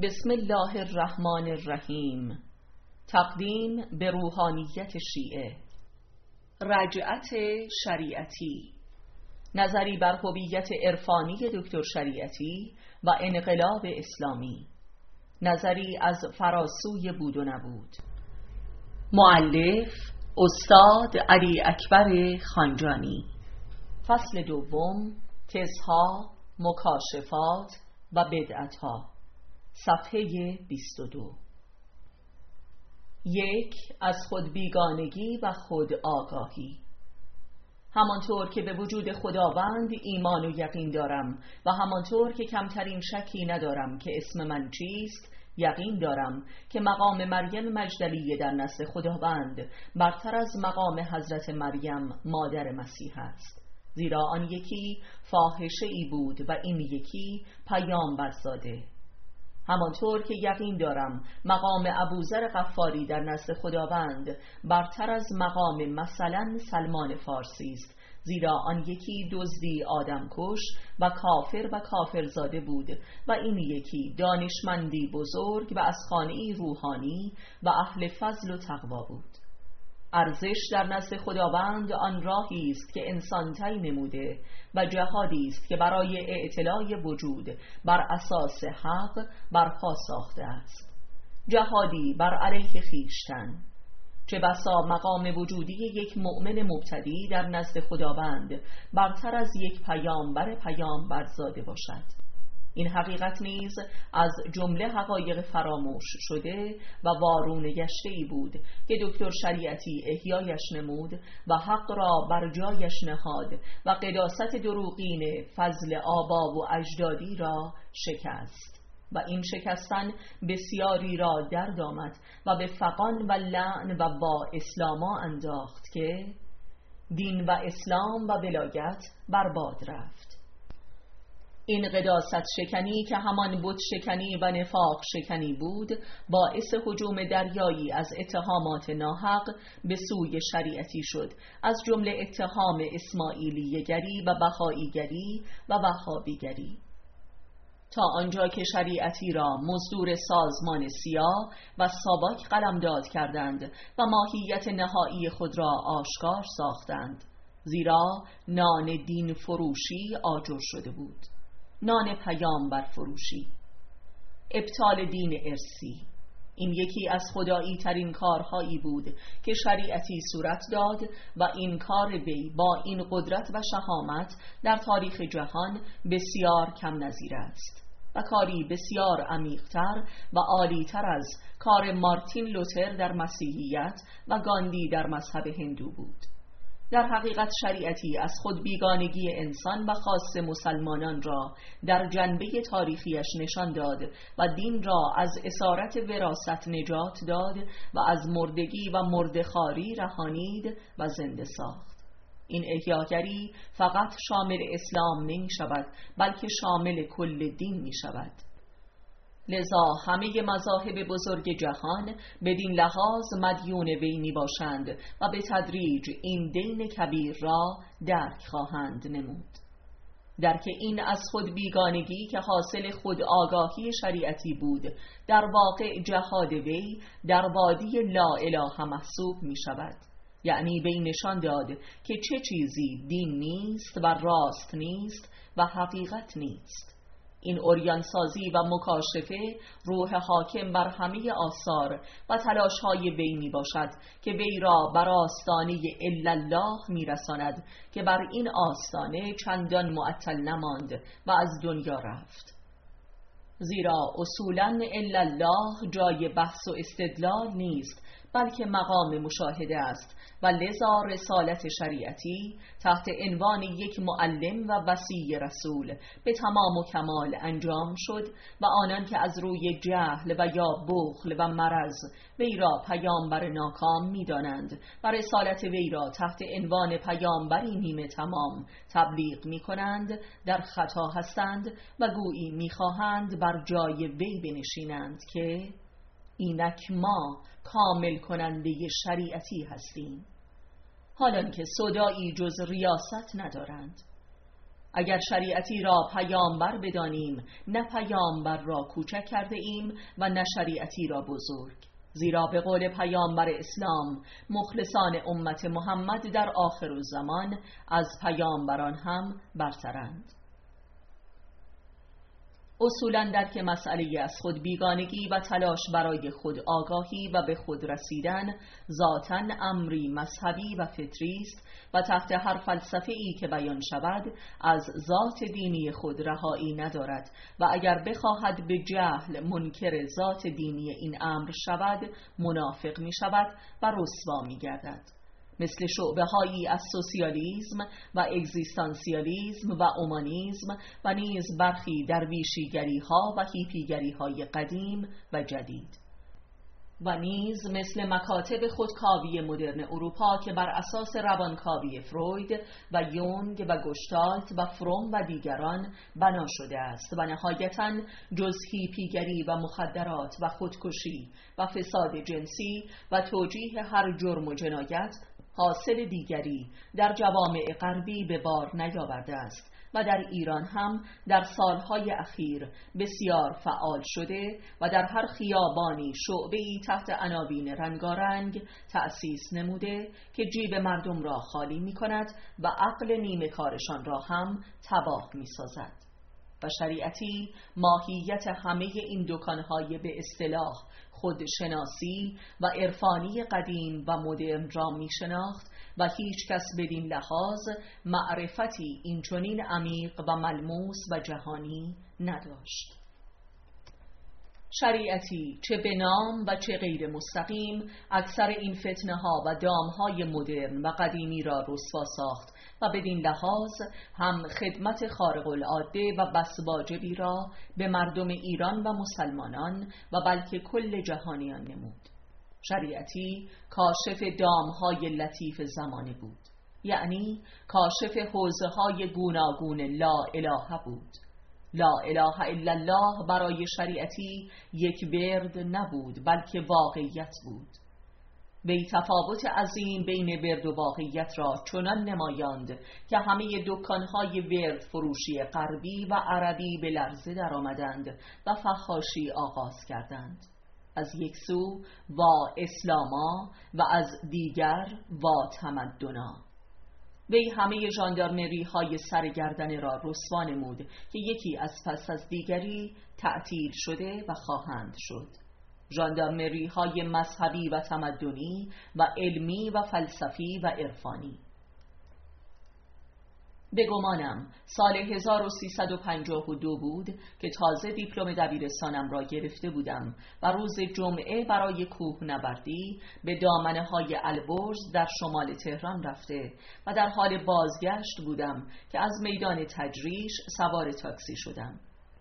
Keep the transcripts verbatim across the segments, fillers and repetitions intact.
بسم الله الرحمن الرحیم. تقدیم به روحانیت شیعه. رجعت شریعتی، نظری بر هویت عرفانی دکتر شریعتی و انقلاب اسلامی، نظری از فراسوی بود و نبود. مؤلف استاد علی اکبر خانجانی. فصل دوم، تزها، مکاشفات و بدعتها، صفحه بیست و دو. یک، از خود بیگانگی و خود آگاهی. همانطور که به وجود خداوند ایمان و یقین دارم و همانطور که کمترین شکی ندارم که اسم من چیست، یقین دارم که مقام مریم مجدلیه در نزد خداوند برتر از مقام حضرت مریم مادر مسیح است، زیرا آن یکی فاحشه ای بود و این یکی پیامبرزاده. همانطور که یقین دارم مقام ابوذر غفاری در نزد خداوند برتر از مقام مثلا سلمان فارسی است، زیرا آن یکی دزدی آدمکش و کافر و کافرزاده بود و این یکی دانشمندی بزرگ و از خانه‌ای روحانی و اهل فضل و تقوا بود. ارزش در نزد خداوند آن راهی است که انسان طی نموده و جهادی است که برای اعتلاء وجود بر اساس حق برپا ساخته است، جهادی بر علیه خویشتن. چه بسا مقام وجودی یک مؤمن مبتدی در نزد خداوند برتر از یک پیامبر پیامبرزاده باشد. این حقیقت نیز از جمله حقایق فراموش شده و وارونه گشته‌ای بود که دکتر شریعتی احیایش نمود و حق را بر جایش نهاد و قداست دروغین فضل آبا و اجدادی را شکست و این شکستن بسیاری را درد آمد و به فغان و لعن و با اسلاما انداخت که دین و اسلام و ولایت برباد رفت. این قداست شکنی که همان بت شکنی و نفاق شکنی بود باعث هجوم دریایی از اتهامات ناحق به سوی شریعتی شد، از جمله اتهام اسماعیلیه‌گری و بهائی‌گری و وهابی‌گری، تا آنجا که شریعتی را مزدور سازمان سیاه و ساباک قلمداد کردند و ماهیت نهایی خود را آشکار ساختند، زیرا نان دین فروشی آجر شده بود، نان پیامبر فروشی. ابطال دین ارسی، این یکی از خدایی ترین کارهایی بود که شریعتی صورت داد و این کار وی با این قدرت و شهامت در تاریخ جهان بسیار کم نظیر است و کاری بسیار عمیق‌تر و عالی‌تر از کار مارتین لوتر در مسیحیت و گاندی در مذهب هندو بود. در حقیقت شریعتی از خود بیگانگی انسان و خاص مسلمانان را در جنبه تاریخیش نشان داد و دین را از اسارت وراثت نجات داد و از مردگی و مردخواری رهانید و زنده ساخت. این احیاگری فقط شامل اسلام نمی شود بلکه شامل کل دین می شود. لذا همه مذاهب بزرگ جهان بدین لحاظ مدیون وی می باشند و به تدریج این دین کبیر را درک خواهند نمود. درک این از خود بیگانگی که حاصل خود آگاهی شریعتی بود در واقع جهاد وی در وادی لا اله محسوب می شود، یعنی وی نشان داد که چه چیزی دین نیست و راست نیست و حقیقت نیست. این عریان‌سازی و مکاشفه روح حاکم بر همه آثار و تلاش‌های وی می باشد که وی را بر آستانه الا الله می رساند که بر این آستانه چندان معطل نماند و از دنیا رفت، زیرا اصولاً الا الله جای بحث و استدلال نیست بلکه مقام مشاهده است و لذا رسالت شریعتی تحت عنوان یک معلم و وصی رسول به تمام و کمال انجام شد و آنان که از روی جهل و یا بخل و مرض وی را پیامبر ناکام می دانند و رسالت وی را تحت عنوان پیامبری نیمه تمام تبلیغ می کنند در خطا هستند و گویی می خواهند بر جای وی بنشینند که اینک ما کامل کننده شریعتی هستیم، حالان که سودایی جز ریاست ندارند. اگر شریعتی را پیامبر بدانیم، نه پیامبر را کوچک کرده ایم و نه شریعتی را بزرگ، زیرا به قول پیامبر اسلام مخلصان امت محمد در آخرالزمان از پیامبران هم برترند. اصولاً درک مسئله از خود بیگانگی و تلاش برای خود آگاهی و به خود رسیدن ذاتاً امری مذهبی و فطری است و تحت هر فلسفه‌ای که بیان شود از ذات دینی خود رهایی ندارد و اگر بخواهد به جهل منکر ذات دینی این امر شود منافق می شود و رسوا می گردد، مثل شعبه هایی از سوسیالیسم و اگزیستانسیالیسم و اومانیسم و نیز برخی درویشیگری ها و هیپیگری های قدیم و جدید، و نیز مثل مکاتب خودکاوی مدرن اروپا که بر اساس روانکاوی فروید و یونگ و گشتالت و فروم و دیگران بنا شده است و نهایتاً جز هیپیگری و مخدرات و خودکشی و فساد جنسی و توجیه هر جرم و جنایت حاصل دیگری در جوامع غربی به بار نیاورده است و در ایران هم در سالهای اخیر بسیار فعال شده و در هر خیابانی شعبه‌ای تحت عناوین رنگارنگ تأسیس نموده که جیب مردم را خالی می کند و عقل نیمه کارشان را هم تباه می سازد. و شریعتی ماهیت همه این دکانهای به اصطلاح خودشناسی و عرفانی قدیم و مدرن را می شناخت و هیچ کس بدین لحاظ معرفتی اینچنین عمیق و ملموس و جهانی نداشت. شریعتی چه به نام و چه غیر مستقیم اکثر این فتنه ها و دام های مدرن و قدیمی را رسوا ساخت و بدین لحاظ هم خدمت خارق العاده و بس واجبی را به مردم ایران و مسلمانان و بلکه کل جهانیان نمود. شریعتی کاشف دام های لطیف زمانه بود، یعنی کاشف حوزه های گوناگون لا اله بود. لا اله الا الله برای شریعتی یک ورد نبود بلکه واقعیت بود. وی تفاوت عظیم بین ورد و واقعیت را چنان نمایاند که همه دکانهای ورد فروشی غربی و عربی به لرزه در آمدند و فحاشی آغاز کردند، از یک سو وا اسلاما و از دیگر وا تمدنا. وی همه ژاندارمری های سرگردنه را رسوا نمود که یکی از پس از دیگری تعطیل شده و خواهند شد. ژاندارمری های مذهبی و تمدنی و علمی و فلسفی و عرفانی. به گمانم سال هزار و سیصد و پنجاه و دو بود که تازه دیپلم دبیرستانم را گرفته بودم و روز جمعه برای کوهنوردی به دامنه های البرز در شمال تهران رفته و در حال بازگشت بودم که از میدان تجریش سوار تاکسی شدم.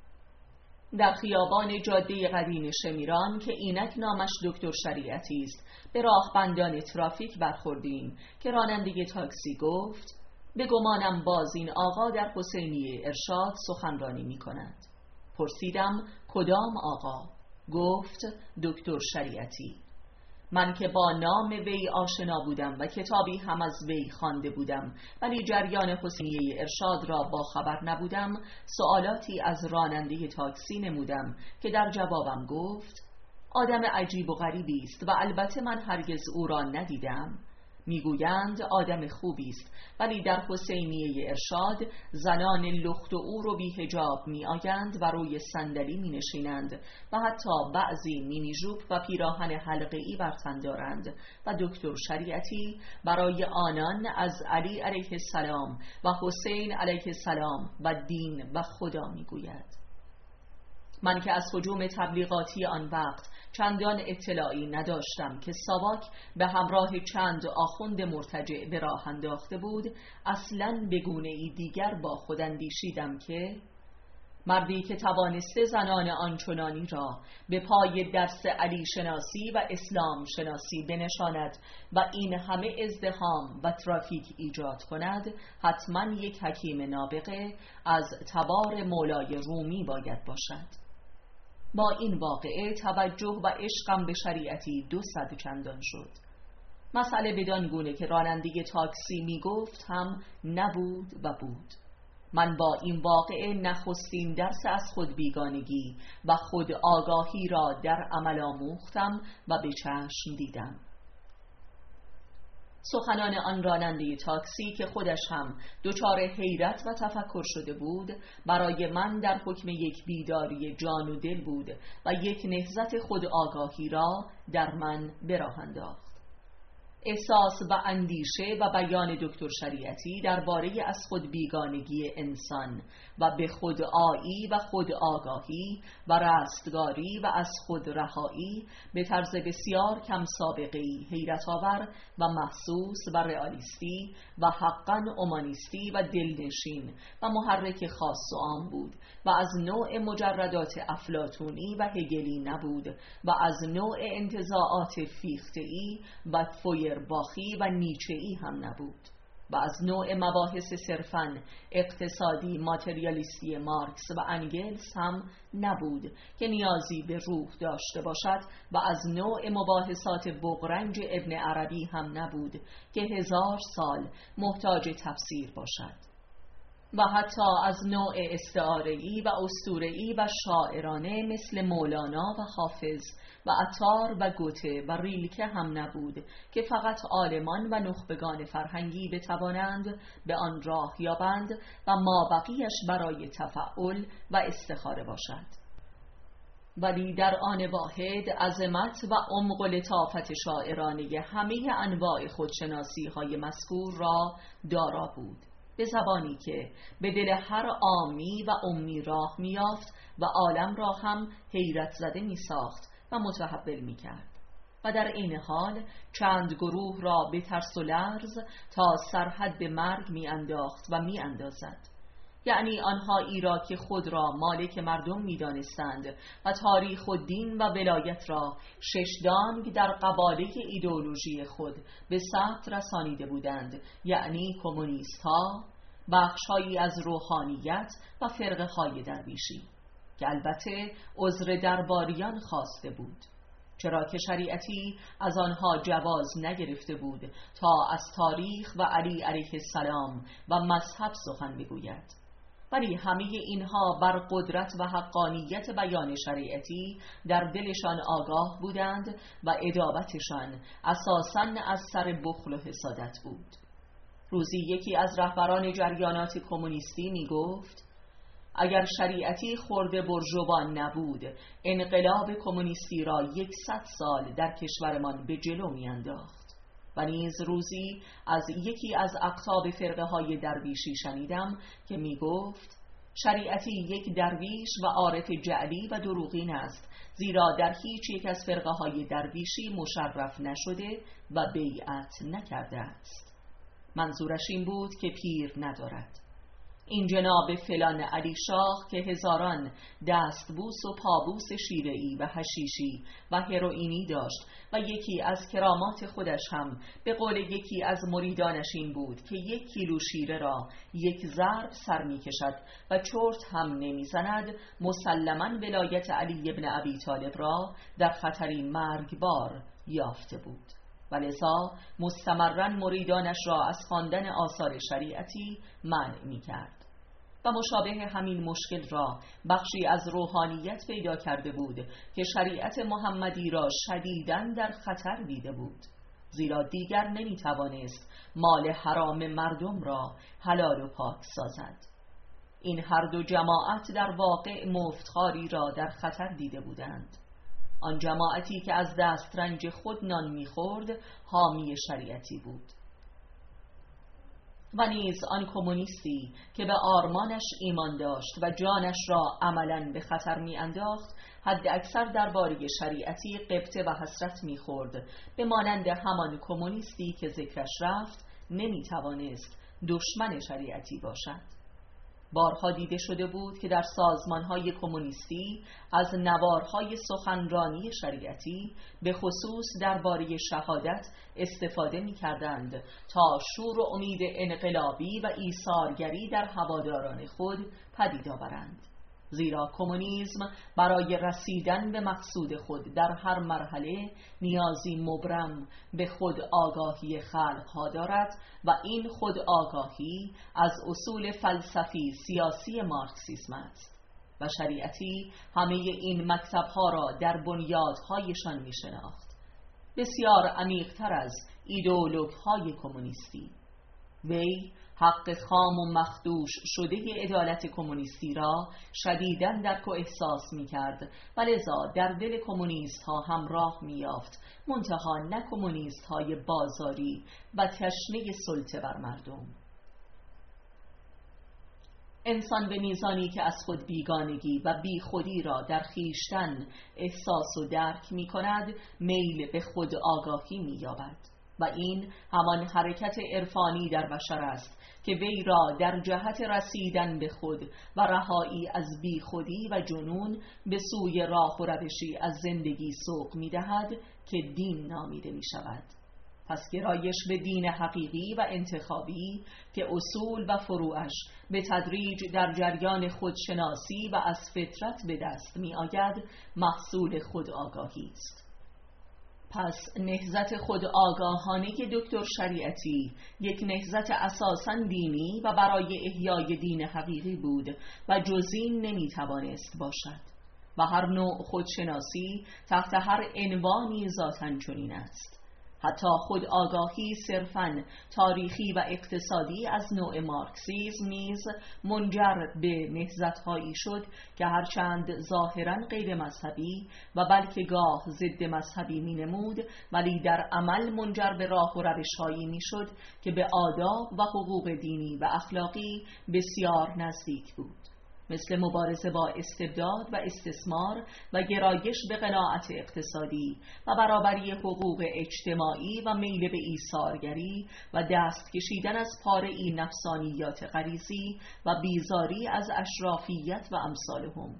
در خیابان جاده قدیم شمیران که اینک نامش دکتر شریعتی است به راهبندان ترافیک برخوردیم که راننده تاکسی گفت به گمانم باز این آقا در حسینیه ارشاد سخنرانی می کند. پرسیدم کدام آقا؟ گفت دکتر شریعتی. من که با نام وی آشنا بودم و کتابی هم از وی خوانده بودم ولی جریان حسینیه ارشاد را با خبر نبودم، سوالاتی از راننده تاکسی نمودم که در جوابم گفت آدم عجیب و غریبی است و البته من هرگز او را ندیدم. میگویند آدم خوبی است ولی در حسینیه ارشاد زنان لخت و او رو بی حجاب می آیند و روی صندلی می نشینند و حتی بعضی مینی ژوب و پیراهن حلقه‌ای بر تن دارند و دکتر شریعتی برای آنان از علی علیه السلام و حسین علیه السلام و دین و خدا می گوید. من که از هجوم تبلیغاتی آن وقت چندان اطلاعی نداشتم که ساواک به همراه چند آخوند مرتجع به راه انداخته بود، اصلاً به گونه‌ای دیگر با خود اندیشیدم که مردی که توانسته زنان آنچنانی را به پای درس علی شناسی و اسلام شناسی بنشاند و این همه ازدحام و ترافیک ایجاد کند، حتماً یک حکیم نابغه از تبار مولای رومی باید باشد. با این واقعه توجه و عشقم به شریعتی دو صد چندان شد. مسئله بدان گونه که راننده تاکسی می گفت هم نبود و بود. من با این واقعه نخستین درس از خود بیگانگی و خود آگاهی را در عمل آموختم و به چشم دیدم. سخنان آن راننده تاکسی که خودش هم دچار حیرت و تفکر شده بود برای من در حکم یک بیداری جان و دل بود و یک نهضت خود آگاهی را در من به راه انداخت. احساس و اندیشه و بیان دکتر شریعتی درباره از خود بیگانگی انسان و به خود آیی و خود آگاهی و رستگاری و از خود رهایی به طرز بسیار کم سابقه‌ای حیرت آور و محسوس و رئالیستی و حقاً اومانیستی و دلنشین و محرک خاص و عام بود و از نوع مجردات افلاطونی و هگلی نبود و از نوع انتزاعات فیخته‌ای و فویرباخی و نیچه‌ای هم نبود و از نوع مباحث صرفاً اقتصادی ماتریالیستی مارکس و انگلس هم نبود که نیازی به روح داشته باشد و از نوع مباحثات بغرنج ابن عربی هم نبود که هزار سال محتاج تفسیر باشد و حتی از نوع استعاره‌ای و اسطوره‌ای و شاعرانه مثل مولانا و حافظ و عطار و گوته و ریلکه هم نبود که فقط عالمان و نخبگان فرهنگی بتوانند به آن راه یابند و مابقیش برای تفعل و استخاره باشد. ولی در آن واحد عظمت و عمق و لطافت شاعرانه همه انواع خودشناسی های مذکور را دارا بود، به زبانی که به دل هر عامی و امی راه می‌یافت و عالم را هم حیرت زده می‌ساخت و متحول می‌کرد و در این حال چند گروه را به ترس و لرز تا سرحد به مرگ می‌انداخت و می‌اندازد، یعنی آنهایی را که خود را مالک مردم می‌دانستند و تاریخ و دین و ولایت را ششدانگ در قباله ایدئولوژی خود به ثبت رسانیده بودند، یعنی کمونیست‌ها، بخش‌هایی از روحانیت و فرقه‌های درویشی، که البته عذر درباریان خواسته بود، چرا که شریعتی از آنها جواز نگرفته بود تا از تاریخ و علی علیه السلام و مذهب سخن بگوید. ولی همه اینها بر قدرت و حقانیت بیان شریعتی در دلشان آگاه بودند و ادابتشان اساساً از سر بخل و حسادت بود. روزی یکی از رهبران جریانات کمونیستی می گفت اگر شریعتی خرده برژوان نبود، انقلاب کمونیستی را یکصد سال در کشورمان به جلو می انداخت. و نیز روزی از یکی از اقطاب فرقه های درویشی شنیدم که می گفت شریعتی یک درویش و عارف جعلی و دروغین است، زیرا در هیچ یک از فرقه های درویشی مشرف نشده و بیعت نکرده است. منظورش این بود که پیر ندارد. این جناب فلان علی شاه که هزاران دستبوس و پابوس شیره‌ای و حشیشی و هروئینی داشت و یکی از کرامات خودش هم به قول یکی از مریدانش این بود که یک کیلو شیره را یک ضرب سر می کشد و چرت هم نمی زند، مسلماً ولایت علی ابن ابی طالب را در خطری مرگبار یافته بود و لذا مستمراً مریدانش را از خواندن آثار شریعتی منع می کرد. و مشابه همین مشکل را بخشی از روحانیت پیدا کرده بود که شریعت محمدی را شدیداً در خطر دیده بود، زیرا دیگر نمی توانست مال حرام مردم را حلال و پاک سازد. این هر دو جماعت در واقع مفتخاری را در خطر دیده بودند. آن جماعتی که از دسترنج خود نان می‌خورد حامی شریعتی بود، و نیز آن کمونیستی که به آرمانش ایمان داشت و جانش را عملاً به خطر می انداخت حد اکثر درباره شریعتی غبطه و حسرت می خورد، به مانند همان کمونیستی که ذکرش رفت نمی توانست دشمن شریعتی باشد. بارها دیده شده بود که در سازمان‌های کمونیستی از نوارهای سخنرانی شریعتی به خصوص درباره شهادت استفاده می‌کردند تا شور و امید انقلابی و ایثارگری در هواداران خود پدید آورند. زیرا کمونیسم برای رسیدن به مقصود خود در هر مرحله نیازی مبرم به خود آگاهی خلقها دارد و این خود آگاهی از اصول فلسفی سیاسی مارکسیسم است و شریعتی همه این مکتبها را در بنیادهایشان می شناخت، بسیار عمیق‌تر از ایدئولوگ‌های کمونیستی. وی حق خام و مخدوش شده عدالت کمونیستی را شدیداً درک و احساس می کرد و لذا در دل کمونیست ها هم راه می یافت، منتها نه کمونیست های بازاری و تشنه سلطه بر مردم. انسان به میزانی که از خود بیگانگی و بی خودی را در خیشتن احساس و درک می کند، میل به خود آگاهی می یابد و این همان حرکت عرفانی در بشر است که وی را در جهت رسیدن به خود و رهایی از بی خودی و جنون به سوی راه و روشی از زندگی سوق می دهد که دین نامیده می شود. پس گرایش به دین حقیقی و انتخابی که اصول و فروعش به تدریج در جریان خودشناسی و از فطرت به دست می آید، محصول خود آگاهی است. پس نهضت خود آگاهانه دکتر شریعتی یک نهضت اساساً دینی و برای احیای دین حقیقی بود و جز این نمی توانست باشد و هر نوع خودشناسی تحت هر عنوانی ذاتاً چنین است. حتی خود آگاهی صرفاً تاریخی و اقتصادی از نوع مارکسیسم نیز منجر به نهضت‌هایی شد که هرچند ظاهراً غیر مذهبی و بلکه گاه ضد مذهبی می نمود، ولی در عمل منجر به راه و روش‌هایی می شد که به آداب و حقوق دینی و اخلاقی بسیار نزدیک بود، مثل مبارزه با استبداد و استثمار و گرایش به قناعت اقتصادی و برابری حقوق اجتماعی و میل به ایثارگری و دست کشیدن از پاره‌ای نفسانیات غریزی و بیزاری از اشرافیت و امثالهم.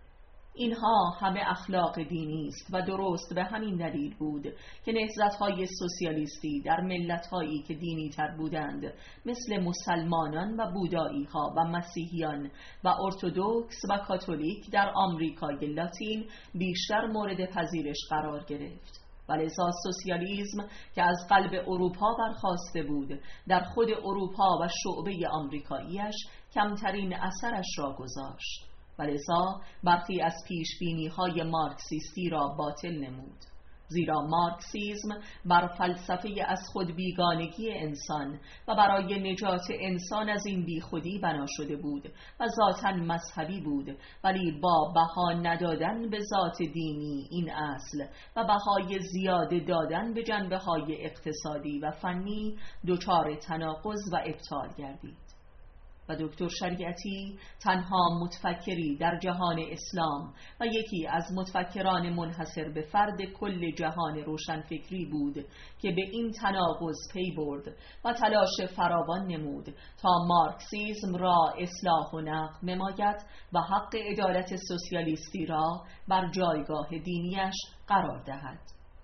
اینها همه اخلاق دینی است و درست به همین دلیل بود که نهضت‌های سوسیالیستی در ملت‌هایی که دینی تر بودند مثل مسلمانان و بودایی‌ها و مسیحیان و ارتدوکس و کاتولیک در آمریکای لاتین بیشتر مورد پذیرش قرار گرفت و لذا سوسیالیسم که از قلب اروپا برخاسته بود در خود اروپا و شعبه آمریکاییش کمترین اثرش را گذاشت و لذا برخی از پیشبینی‌های مارکسیستی را باطل نمود، زیرا مارکسیسم بر فلسفه از خود بیگانگی انسان و برای نجات انسان از این بیخودی بنا شده بود و ذاتاً مذهبی بود، ولی با بها ندادن به ذات دینی این اصل و بهای زیاده دادن به جنبه‌های اقتصادی و فنی دچار تناقض و ابطال گردید. و دکتر شریعتی تنها متفکری در جهان اسلام و یکی از متفکران منحصر به فرد کل جهان روشنفکری بود که به این تناقض پی برد و تلاش فراوان نمود تا مارکسیسم را اصلاح و نقد نماید و حق عدالت سوسیالیستی را بر جایگاه دینیش قرار دهد.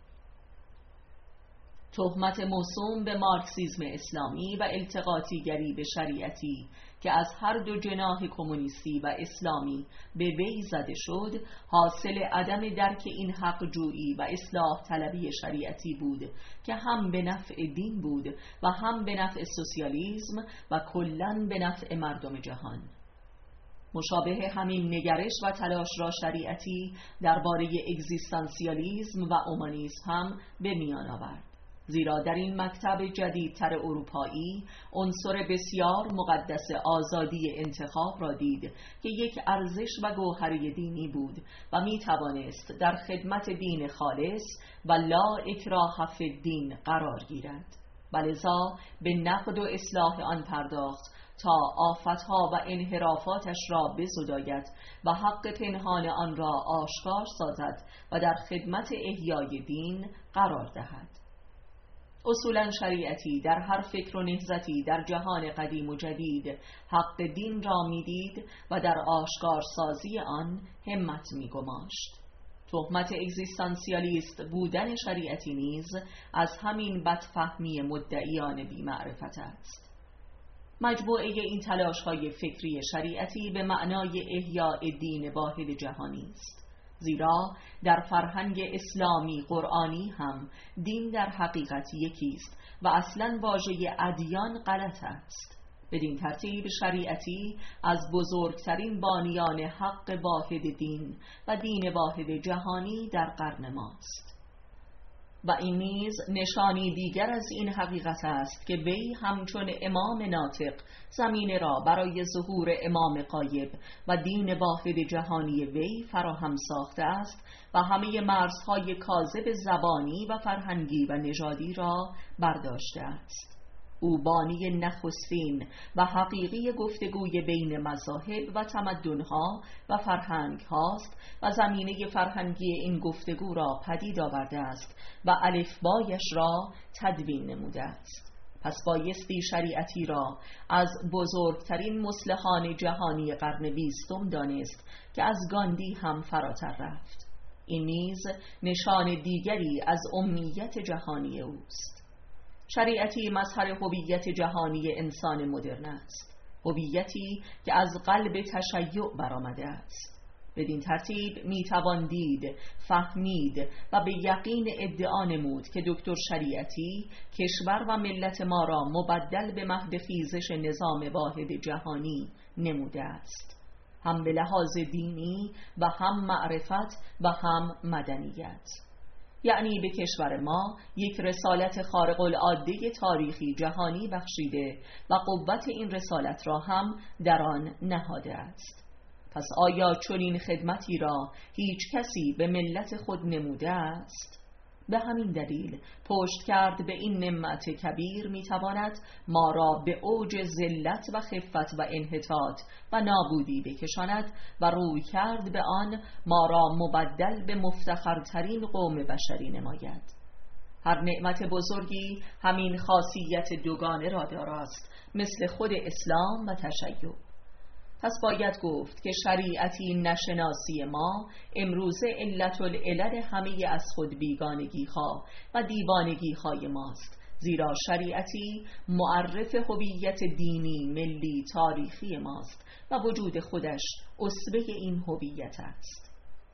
تهمت موسوم به مارکسیسم اسلامی و التقاطیگری به شریعتی که از هر دو جناح کمونیستی و اسلامی به وی زده شد، حاصل عدم درک این حق جویی و اصلاح طلبی شریعتی بود که هم به نفع دین بود و هم به نفع سوسیالیسم و کلاً به نفع مردم جهان. مشابه همین نگرش و تلاش را شریعتی درباره اگزیستانسیالیسم و اومانیسم هم به میان آورد، زیرا در این مکتب جدیدتر اروپایی عنصر بسیار مقدس آزادی انتخاب را دید که یک ارزش و گوهره دینی بود و می توانست در خدمت دین خالص و لا اکراه فی الدین قرار گیرد و لذا به نقد و اصلاح آن پرداخت تا آفتها و انحرافاتش را بزداید و حق پنهان آن را آشکار سازد و در خدمت احیای دین قرار دهد. اصولاً شریعتی در هر فکر و نهضتی در جهان قدیم و جدید حق دین را میدید و در آشکار سازی آن همت میگماشت. تهمت اگزیستانسیالیست بودن شریعتی نیز از همین بدفهمی مدعیان بی‌معرفت است. مجموعه این تلاش‌های فکری شریعتی به معنای احیاء دین واحد جهانی است، زیرا در فرهنگ اسلامی قرآنی هم دین در حقیقت یکی است و اصلاً واژه ادیان غلط است. بدین ترتیب شریعتی از بزرگترین بانیان حق واحد دین و دین واحد جهانی در قرن ماست. و این نیز نشانی دیگر از این حقیقت است که وی همچون امام ناطق زمینه را برای ظهور امام غایب و دین واحد جهانی وی فراهم ساخته است و همه مرزهای کاذب زبانی و فرهنگی و نژادی را برداشته است. او بانی نخستین و حقیقی گفتگوی بین مذاهب و تمدن‌ها و فرهنگ هاست و زمینه فرهنگی این گفتگو را پدید آورده است و الفبایش را تدوین نموده است. پس بایستی شریعتی را از بزرگترین مصلحان جهانی قرن بیستم دانست که از گاندی هم فراتر رفت. این نیز نشان دیگری از امیت جهانی اوست. شریعتی مظهر هویت جهانی انسان مدرن است، هویتی که از قلب تشیع برآمده است. بدین ترتیب میتوان دید، فهمید و به یقین ادعا نمود که دکتر شریعتی کشور و ملت ما را مبدل به مهد خیزش نظام واحد جهانی نموده است، هم به لحاظ دینی و هم معرفت و هم مدنیت. یعنی به کشور ما یک رسالت خارق العاده تاریخی جهانی بخشیده و قوت این رسالت را هم در آن نهاده است. پس آیا چنین خدمتی را هیچ کسی به ملت خود نموده است؟ به همین دلیل پشت کرد به این نعمت کبیر میتواند ما را به اوج ذلت و خفت و انحطاط و نابودی بکشاند و روی کرد به آن ما را مبدل به مفتخرترین قوم بشری نماید. هر نعمت بزرگی همین خاصیت دوگانه را داراست، مثل خود اسلام و تشیع. پس باید گفت که شریعتی نشناسی ما امروزه علت العلل همه از خود بیگانگی ها و دیوانگی های ماست، زیرا شریعتی معرف هویت دینی، ملی، تاریخی ماست و وجود خودش اصبه این هویت است.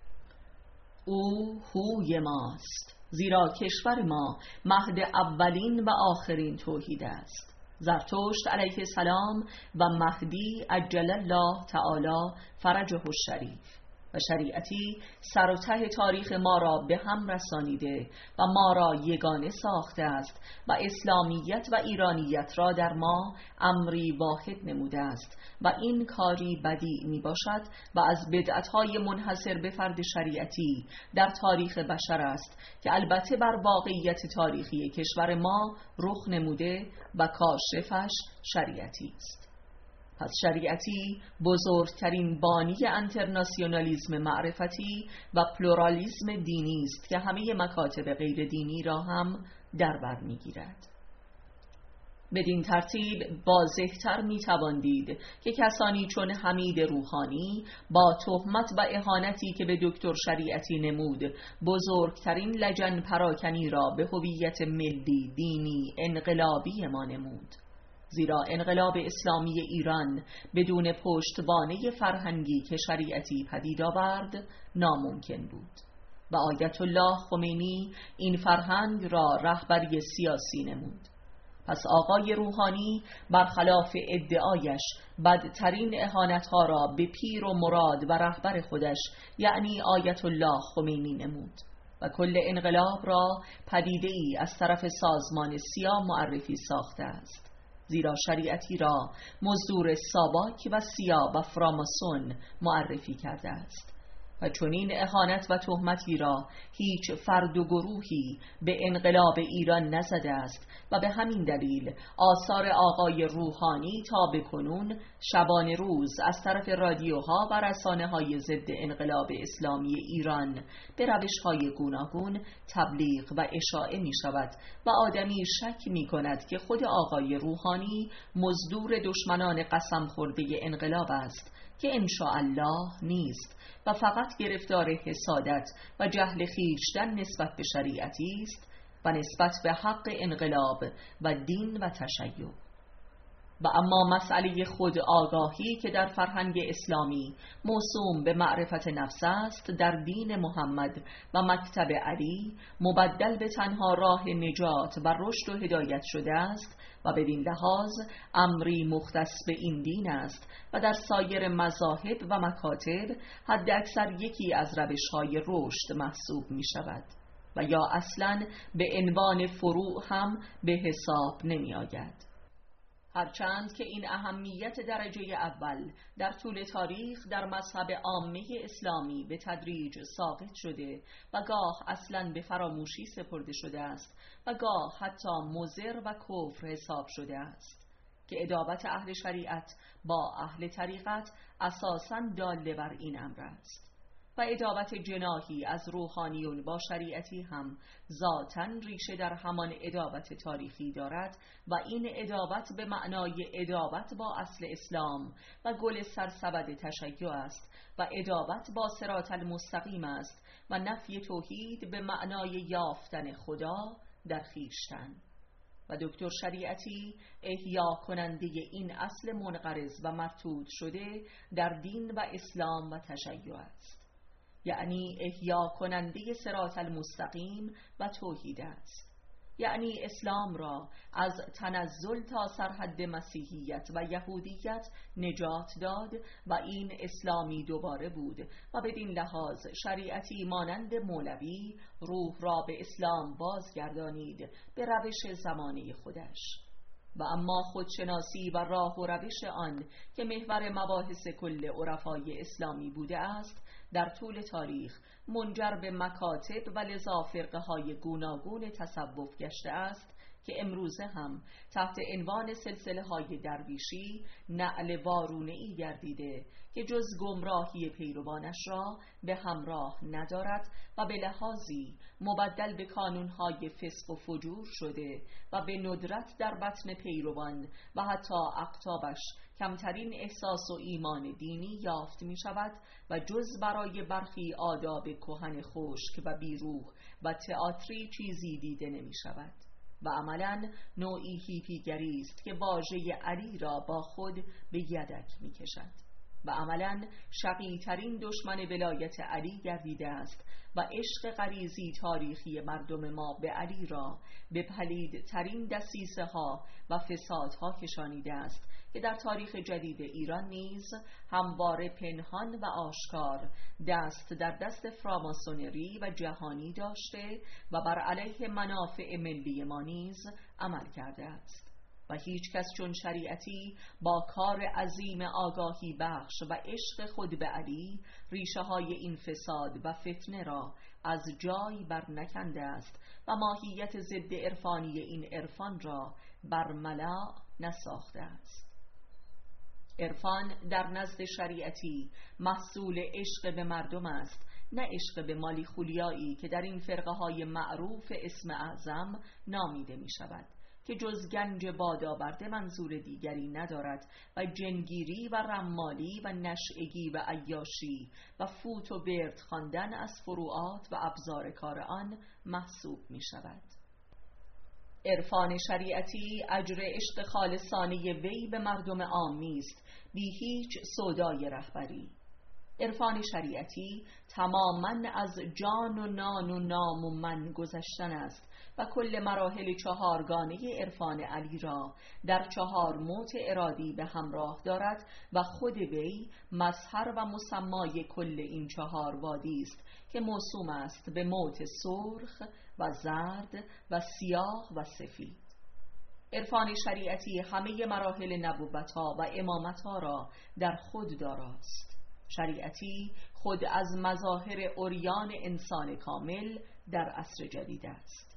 او هوی ماست، زیرا کشور ما مهد اولین و آخرین توحید است. زرتشت علیه السلام و مهدی عجل الله تعالی فرجه الشریف و شریعتی سر و ته تاریخ ما را به هم رسانیده و ما را یگانه ساخته است و اسلامیت و ایرانیت را در ما امری واحد نموده است و این کاری بدیع می باشد و از بدعت‌های منحصر به فرد شریعتی در تاریخ بشر است که البته بر واقعیت تاریخی کشور ما رخ نموده و کاشفش شریعتی است. پس شریعتی بزرگترین بانی انترناسیونالیسم معرفتی و پلورالیسم دینی است که همه مکاتب غیر دینی را هم در بر می‌گیرد. بدین ترتیب واضح‌تر می‌توان دید که کسانی چون حمید روحانی با تهمت و اهانتی که به دکتر شریعتی نمود بزرگترین لجن پراکنی را به هویت ملی، دینی، انقلابی ما نمود، زیرا انقلاب اسلامی ایران بدون پشتوانه فرهنگی که شریعتی پدید آورد ناممکن بود و آیت الله خمینی این فرهنگ را رهبری سیاسی نمود. پس آقای روحانی برخلاف ادعایش بدترین اهانت‌ها را به پیر و مراد و رهبر خودش یعنی آیت الله خمینی نمود و کل انقلاب را پدیده‌ای از طرف سازمان سیا معرفی ساخته است، زیرا شریعتی را مزدور ساواک و سیا و فراماسون معرفی کرده است و چنین اهانت و تهمتی را هیچ فرد و گروهی به انقلاب ایران نزده است و به همین دلیل آثار آقای روحانی تا بکنون شبانه روز از طرف رادیوها و رسانه‌های ضد انقلاب اسلامی ایران به روش‌های گوناگون تبلیغ و اشاعه می شود و آدمی شک می کند که خود آقای روحانی مزدور دشمنان قسم خورده انقلاب است که انشاءالله نیست و فقط گرفتار حسادت و جهل خویشتن نسبت به شریعتی است و نسبت به حق انقلاب و دین و تشیع. و اما مسئله خود آگاهی که در فرهنگ اسلامی موسوم به معرفت نفس است، در دین محمد و مکتب علی مبدل به تنها راه نجات و رشد و هدایت شده است و بدین لحاظ امری مختص به این دین است و در سایر مذاهب و مکاتب حد اکثر یکی از روش‌های رشد محسوب می شود و یا اصلاً به عنوان فروع هم به حساب نمی آید. هرچند که این اهمیت درجه اول در طول تاریخ در مذهب عامه اسلامی به تدریج ساقط شده و گاه اصلاً به فراموشی سپرده شده است و گاه حتی مضر و کفر حساب شده است که ادابت اهل شریعت با اهل طریقت اساساً داله بر این امر است و ادابت جناحی از روحانیون با شریعتی هم ذاتاً ریشه در همان ادابت تاریخی دارد و این ادابت به معنای ادابت با اصل اسلام و گل سرسبد تشیع است و ادابت با صراط المستقیم است و نفی توحید به معنای یافتن خدا در خویشتن. و دکتر شریعتی احیا کننده این اصل منقرض و مرطوط شده در دین و اسلام و تشیع است، یعنی احیا کننده صراط المستقیم و توحید است، یعنی اسلام را از تنزل تا سرحد مسیحیت و یهودیت نجات داد و این اسلامی دوباره بود و بدین لحاظ شریعتی مانند مولوی روح را به اسلام بازگردانید به روش زمانه خودش. و اما خودشناسی و راه و روش آن که محور مباحث کل عرفای اسلامی بوده است در طول تاریخ منجر به مکاتب و لذا فرقه های گوناگون تصوف گشته است که امروزه هم تحت عنوان سلسله های درویشی نعل وارونه‌ای گردیده که جز گمراهی پیروانش را به همراه ندارد و به لحاظی مبدل به کانونهای فسق و فجور شده و به ندرت در بطن پیروان و حتی اقطابش کمترین احساس و ایمان دینی یافت می شود و جز برای برخی آداب کهن خشک و بیروح و تئاتری چیزی دیده نمی شود و عملاً نوعی هیپیگری است که واژه علی را با خود به یدک می کشد و عملاً شقی‌ترین دشمن ولایت علی گردیده است و عشق غریزی تاریخی مردم ما به علی را به پلیدترین دسیسه ها و فسادها کشانیده است که در تاریخ جدید ایران نیز همواره پنهان و آشکار دست در دست فراماسونری و جهانی داشته و بر علیه منافع ملی ما نیز عمل کرده است و هیچ کس چون شریعتی با کار عظیم آگاهی بخش و عشق خود به علی ریشه های این فساد و فتنه را از جای بر نکنده است و ماهیت ضد عرفانی این عرفان را برملا نساخته است. عرفان در نزد شریعتی محصول عشق به مردم است، نه عشق به مالی خولیایی که در این فرقه های معروف اسم اعظم نامیده می شود که جز گنج بادآورده منظور دیگری ندارد و جنگیری و رمالی و نشعگی و عیاشی و فوت و برد خواندن از فروعات و ابزار کار آن محسوب می شود. عرفان شریعتی اجر عشق خالصانه وی به مردم عامی است بی هیچ سودای رهبری. عرفان شریعتی تماماً از جان و نان و نام و من گذشتن است و کل مراحل چهارگانه عرفان علی را در چهار موت ارادی به همراه دارد و خود وی مظهر و مسمای کل این چهار وادی است که موسوم است به موت سرخ و زرد و سیاه و سفید. عرفان شریعتی همه مراحل نبوت‌ها و امامت‌ها را در خود داراست. شریعتی خود از مظاهر عریان انسان کامل در عصر جدید است.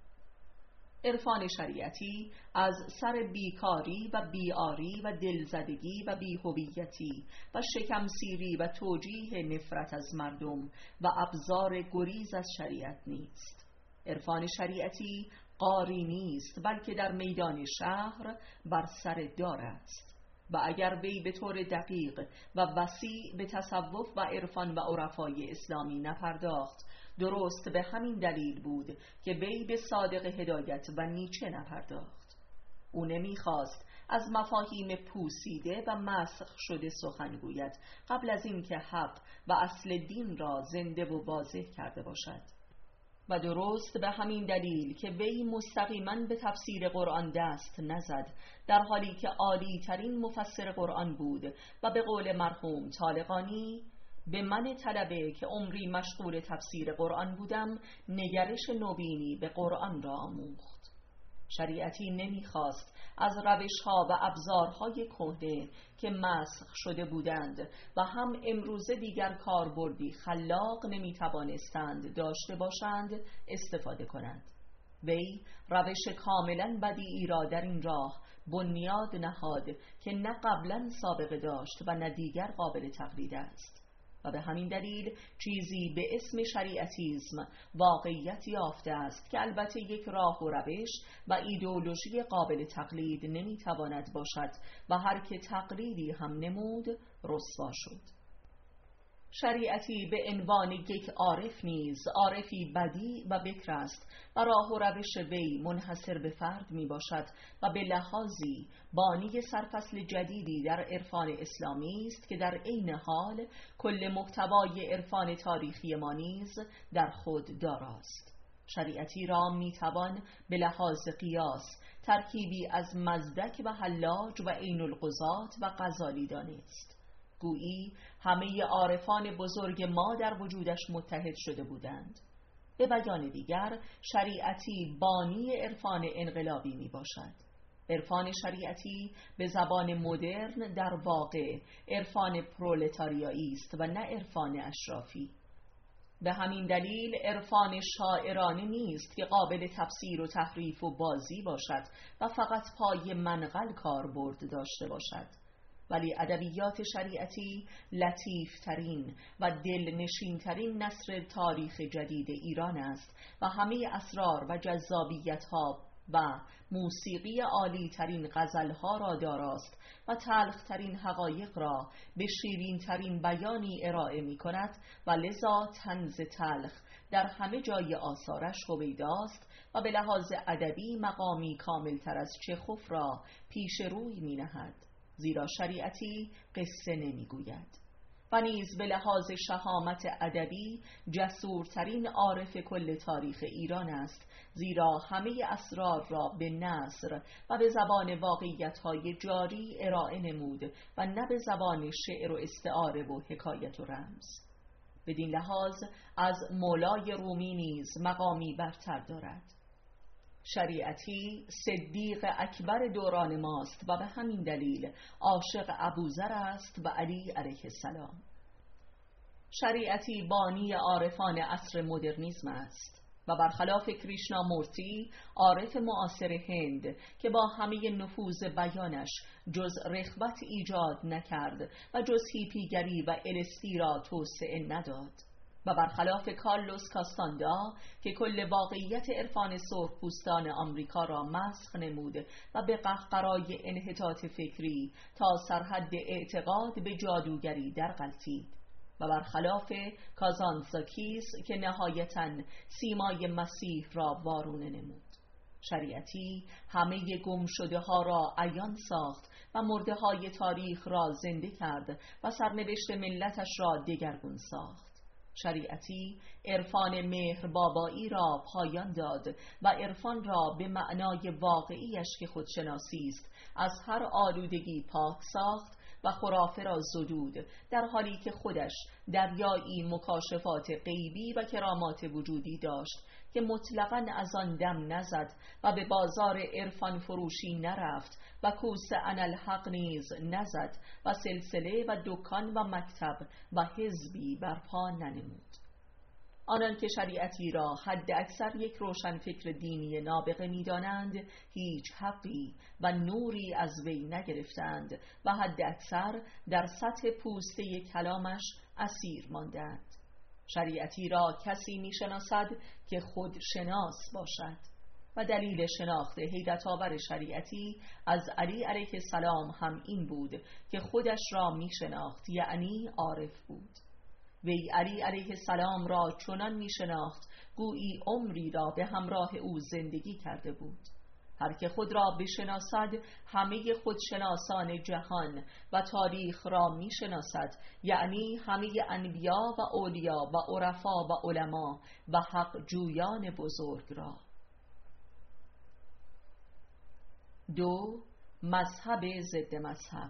عرفان شریعتی از سر بیکاری و بیاری و دلزدگی و بی‌هویتی و شکمسیری و توجیه نفرت از مردم و ابزار گریز از شریعت نیست. عرفان شریعتی قاری نیست بلکه در میدان شهر بر سر دار است و اگر وی به طور دقیق و وسیع به تصوف و عرفان و عرفای اسلامی نپرداخت، درست به همین دلیل بود که وی به صادق هدایت و نیچه نپرداخت. او نمیخواست از مفاهیم پوسیده و مسخ شده سخن گوید قبل از اینکه حق و اصل دین را زنده و واضح کرده باشد. و درست به همین دلیل که وی مستقیما به تفسیر قرآن دست نزد، در حالی که عالی ترین مفسر قرآن بود و به قول مرحوم طالقانی به من طلبه که عمری مشغول تفسیر قرآن بودم نگرش نوینی به قرآن را آموخت. شریعتی نمیخواست از روش‌ها و ابزارهای کهنه که مسخ شده بودند و هم امروزه دیگر کاربردی خلاق نمیتوانستند داشته باشند استفاده کنند. وی روش کاملا بدیعی را در این راه بنیاد نهاد که نه قبلا سابقه داشت و نه دیگر قابل تقلید است و به همین دلیل چیزی به اسم شریعتیسم واقعیت یافته است که البته یک راه و روش و ایدئولوژی قابل تقلید نمیتواند باشد و هر که تقلیدی هم نمود رسوا شد. شریعتی به عنوان یک عارف نیز عارفی بدیع و بکر است و راه و روش وی منحصر به فرد می باشد و به لحاظی بانی سرفصل جدیدی در عرفان اسلامی است که در عین حال کل محتوای عرفان تاریخی ما نیز در خود داراست. شریعتی را می توان به لحاظ قیاس ترکیبی از مزدک و حلاج و عین القضات و غزالی دانست. گویی همه عارفان بزرگ ما در وجودش متحد شده بودند. به بیان دیگر شریعتی بانی عرفان انقلابی می باشد. عرفان شریعتی به زبان مدرن در واقع عرفان پرولتاریایی است و نه عرفان اشرافی. به همین دلیل عرفان شاعرانه نیست که قابل تفسیر و تحریف و بازی باشد و فقط پای منقل کاربرد داشته باشد، ولی ادبیات شریعتی لطیف ترین و دلنشین ترین نثر تاریخ جدید ایران است و همه اسرار و جذابیت ها و موسیقی عالی ترین غزل ها را داراست و تلخ ترین حقایق را به شیرین ترین بیانی ارائه می کند و لذا طنز تلخ در همه جای آثارش هویداست و به لحاظ ادبی مقامی کامل تر از چخوف را پیش روی می نهد، زیرا شریعتی قصه نمیگوید و نیز به لحاظ شهامت ادبی جسورترین عارف کل تاریخ ایران است، زیرا همه اسرار را به نثر و به زبان واقعیت‌های جاری ارائه نمود و نه به زبان شعر و استعاره و حکایت و رمز. بدین لحاظ از مولای رومی نیز مقامی برتر دارد. شریعتی صدیق اکبر دوران ماست و به همین دلیل عاشق ابوذر است و علی علیه السلام. شریعتی بانی عارفان عصر مدرنیسم است و برخلاف کریشنامورتی عارف معاصر هند که با همه نفوذ بیانش جز رغبت ایجاد نکرد و جز هیپیگری و الستی را توسعه نداد، و برخلاف کارلوس کاستاندا که کل واقعیت عرفان سرخپوستان آمریکا را مسخ نمود و به قهقرای انحطاط فکری تا سرحد اعتقاد به جادوگری در غلطید، و برخلاف کازانتزاکیس که نهایتاً سیمای مسیح را وارونه نمود. شریعتی همه گم شده ها را عیان ساخت و مرده های تاریخ را زنده کرد و سرنوشت ملتش را دگرگون ساخت. شریعتی عرفان مهر بابایی را پایان داد و عرفان را به معنای واقعیش که خودشناسی است از هر آلودگی پاک ساخت و خرافه را زدود، در حالی که خودش دریایی مکاشفات غیبی و کرامات وجودی داشت که مطلقاً از آن دم نزد و به بازار عرفان فروشی نرفت و کوس انالحق نیز نزد و سلسله و دکان و مکتب و حزبی برپا ننمود. آنان که شریعتی را حد اکثر یک روشن فکر دینی نابغه می دانند هیچ حقی و نوری از وی نگرفتند و حد اکثر در سطح پوسته کلامش اسیر ماندند. شریعتی را کسی می شناسد که خود شناس باشد و دلیل شناخت حیرت آور شریعتی از علی علیه السلام هم این بود که خودش را می شناخت، یعنی عارف بود. وی علی علیه السلام را چنان می شناخت گویی عمری را به همراه او زندگی کرده بود. هر که خود را بشناسد همه خودشناسان جهان و تاریخ را میشناسد، یعنی همه انبیا و اولیا و عرفا و علما و حق جویان بزرگ را. دو، مذهب ضد مذهب.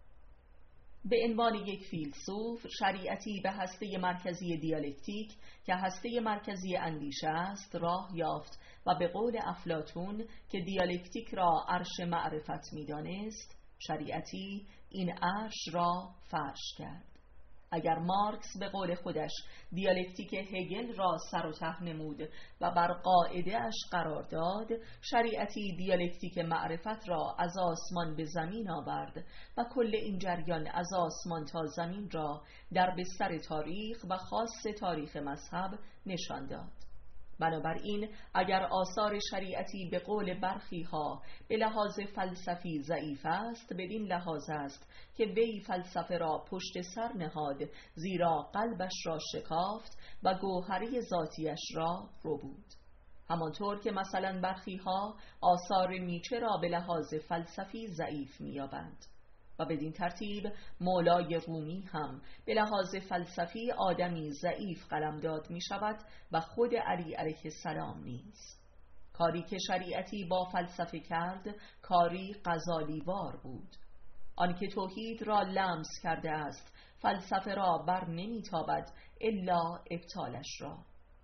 به عنوان یک فیلسوف، شریعتی به هسته مرکزی دیالکتیک که هسته مرکزی اندیشه است راه یافت و به قول افلاطون که دیالکتیک را عرش معرفت می‌دانست، شریعتی این عرش را فرش کرد. اگر مارکس به قول خودش دیالکتیک هگل را سر و ته نمود و بر قاعده اش قرار داد، شریعتی دیالکتیک معرفت را از آسمان به زمین آورد و کل این جریان از آسمان تا زمین را در بستر تاریخ و خاص تاریخ مذهب نشان داد. بنابراین اگر آثار شریعتی به قول برخی ها به لحاظ فلسفی ضعیف است، بدین لحاظ است که وی فلسفه را پشت سر نهاد، زیرا قلبش را شکافت و گوهری ذاتیش را ربود. همانطور که مثلا برخی ها آثار نیچه را به لحاظ فلسفی ضعیف می‌یابند و بدین ترتیب مولای رومی هم به لحاظ فلسفی آدمی ضعیف قلمداد می شود و خود علی علیه السلام نیز. کاری که شریعتی با فلسفه کرد کاری غزالیوار بود. آنکه توحید را لمس کرده است فلسفه را بر نمی تابد الا ابطالش را.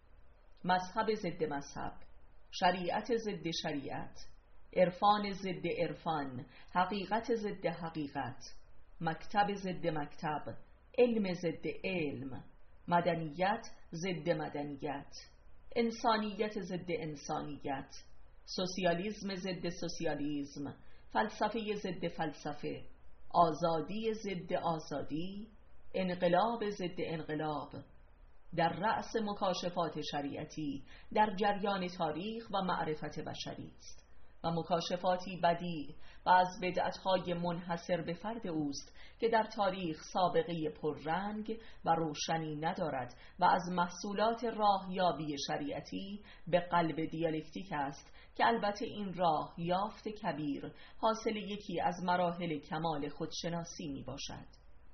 مذهب ضد مذهب، شریعت ضد شریعت، عرفان ضد عرفان، حقیقت ضد حقیقت، مکتب ضد مکتب، علم ضد علم، مدنیت ضد مدنیت، انسانیت ضد انسانیت، سوسیالیسم ضد سوسیالیسم، فلسفه ضد فلسفه، آزادی ضد آزادی، انقلاب ضد انقلاب. در رأس مکاشفات شریعتی در جریان تاریخ و معرفت بشری است و مکاشفاتی بدیع و از بدعت‌های منحصر به فرد اوست که در تاریخ سابقه پررنگ و روشنی ندارد و از محصولات راهیابی شریعتی به قلب دیالکتیک است که البته این راه یافت کبیر حاصل یکی از مراحل کمال خودشناسی می باشد.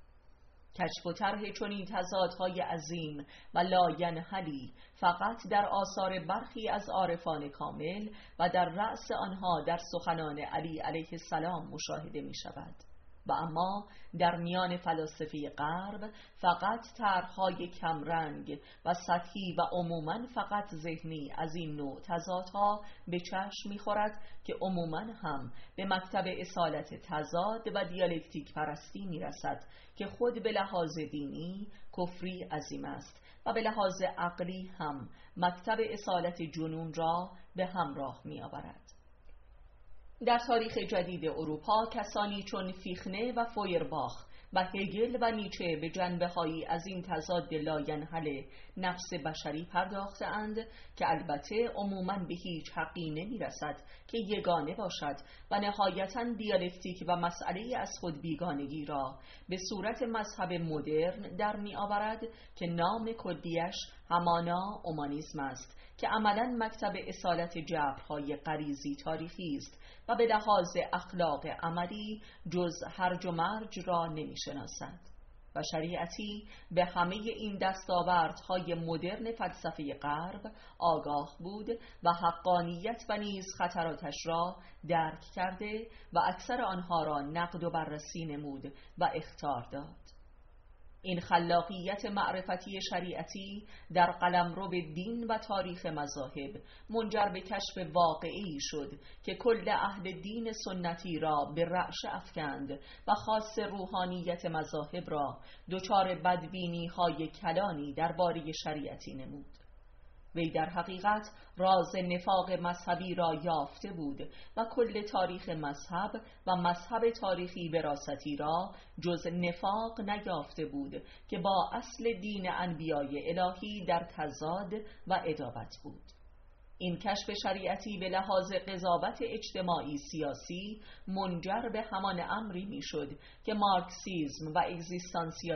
کشف و طرح چنین تضادهای عظیم و لاینحلی فقط در آثار برخی از عارفان کامل و در رأس آنها در سخنان علی علیه السلام مشاهده می شود و اما در میان فلاسفه غرب فقط طرحهای کمرنگ و سطحی و عموماً فقط ذهنی از این نوع تضادها به چشم می‌خورد که عموماً هم به مکتب اصالت تضاد و دیالکتیک پرستی می‌رسد که خود به لحاظ دینی کفری عظیم است و به لحاظ عقلی هم مکتب اصالت جنون را به همراه می‌آورد. در تاریخ جدید اروپا کسانی چون فیخنه و فویرباخ و هگل و نیچه به جنبه‌هایی از این تضاد لاینحل نفس بشری پرداخته‌اند که البته عموماً به هیچ حقی نمی‌رسد که یگانه باشد و نهایتاً دیالکتیک و مسئله از خود بیگانگی را به صورت مذهب مدرن در می‌آورد که نام کلیش همانا اومانیسم است که عملاً مکتب اصالت جبرهای غریزی تاریخی است و به لحاظ اخلاق عملی جز هرج و مرج را نمی‌شناسد و شریعتی به همه این دستاوردهای مدرن فلسفه غرب آگاه بود و حقانیت و نیز خطراتش را درک کرده و اکثر آنها را نقد و بررسی نمود و اخطار داد. این خلاقیت معرفتی شریعتی در قلمرو دین و تاریخ مذاهب منجر به کشف واقعی شد که کل اهل دین سنتی را به رعشه افکند و خاص روحانیت مذاهب را دچار بدبینی های کلانی درباره شریعتی نمود. وی در حقیقت راز نفاق مذهبی را یافته بود و کل تاریخ مذهب و مذهب تاریخی وراثتی را جز نفاق نیافته بود که با اصل دین انبیای الهی در تضاد و عداوت بود. این کشف شریعتی به لحاظ قضاوت اجتماعی سیاسی منجر به همان امری میشد که مارکسیسم و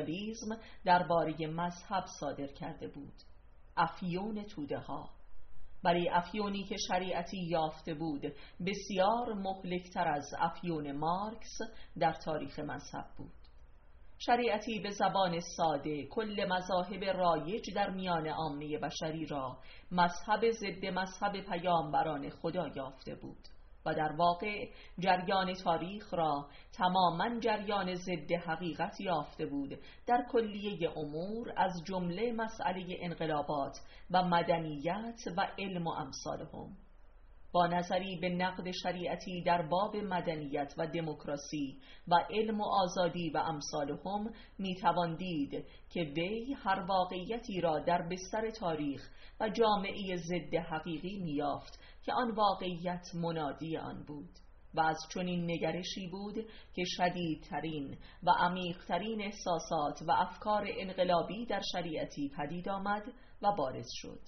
اگزیستانسیالیسم درباره مذهب صادر کرده بود: افیون توده ها. ولی افیونی که شریعتی یافته بود بسیار مهلکتر از افیون مارکس در تاریخ مذهب بود. شریعتی به زبان ساده کل مذاهب رایج در میان عامه بشری را مذهب ضد مذهب پیامبران خدا یافته بود و در واقع جریان تاریخ را تماماً جریان ضد حقیقت یافته بود در کلیه امور، از جمله مسئله انقلابات و مدنیت و علم و امثالهم. با نظری به نقد شریعتی در باب مدنیت و دموکراسی و علم و آزادی و امثالهم میتوان دید که وی هر واقعیتی را در بستر تاریخ و جامعه ضد حقیقی میافت که آن واقعیت منادی آن بود و از چنین نگرشی بود که شدیدترین و عمیقترین احساسات و افکار انقلابی در شریعتی پدید آمد و بارز شد.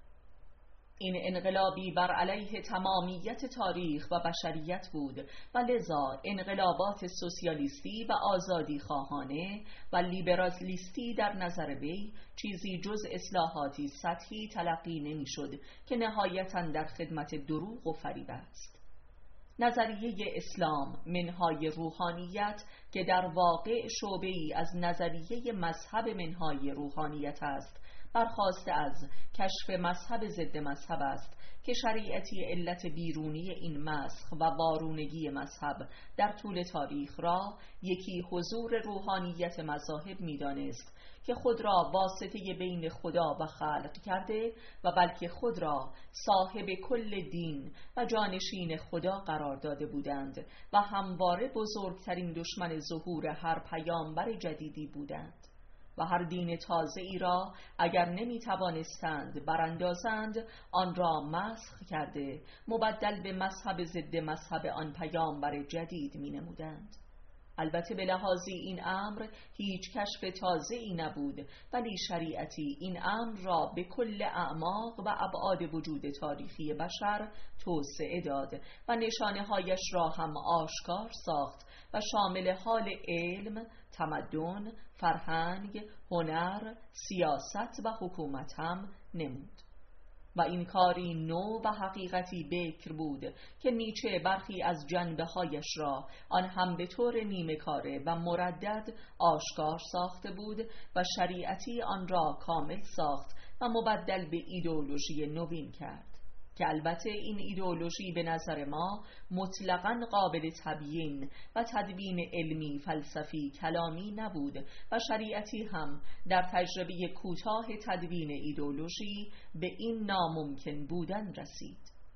این انقلابی بر علیه تمامیت تاریخ و بشریت بود و لذا انقلابات سوسیالیستی و آزادی خواهانه و لیبرالیستی در نظر وی چیزی جز اصلاحاتی سطحی تلقی نمی شد که نهایتاً در خدمت دروغ و فریب است. نظریه اسلام منهای روحانیت که در واقع شعبه‌ای از نظریه مذهب منهای روحانیت است، برخاسته از کشف مذهب ضد مذهب است که شریعتی علت بیرونی این مسخ و وارونگی مذهب در طول تاریخ را یکی حضور روحانیت مذاهب می‌دانست که خود را واسطه بین خدا و خلق کرده و بلکه خود را صاحب کل دین و جانشین خدا قرار داده بودند و همواره بزرگترین دشمن ظهور هر پیامبر جدیدی بودند و هر دین تازه ای را اگر نمی توانستند براندازند آن را مسخ کرده مبدل به مذهب ضد مذهب آن پیامبر جدید می نمودند. البته به لحاظی این امر هیچ کشف تازه ای نبود، ولی شریعتی این امر را به کل اعماق و ابعاد وجود تاریخی بشر توسعه داد و نشانه هایش را هم آشکار ساخت و شامل حال علم، تمدن، فرهنگ، هنر، سیاست و حکومت هم نمود. و این کاری نو و حقیقتی بکر بود که نیچه برخی از جنبه هایش را آن هم به طور نیمه کاره و مردد آشکار ساخته بود و شریعتی آن را کامل ساخت و مبدل به ایدئولوژی نوین کرد که البته این ایدئولوژی به نظر ما مطلقاً قابل تبیین و تدوین علمی، فلسفی، کلامی نبود و شریعتی هم در تجربه کوتاه تدوین ایدئولوژی به این ناممکن بودن رسید.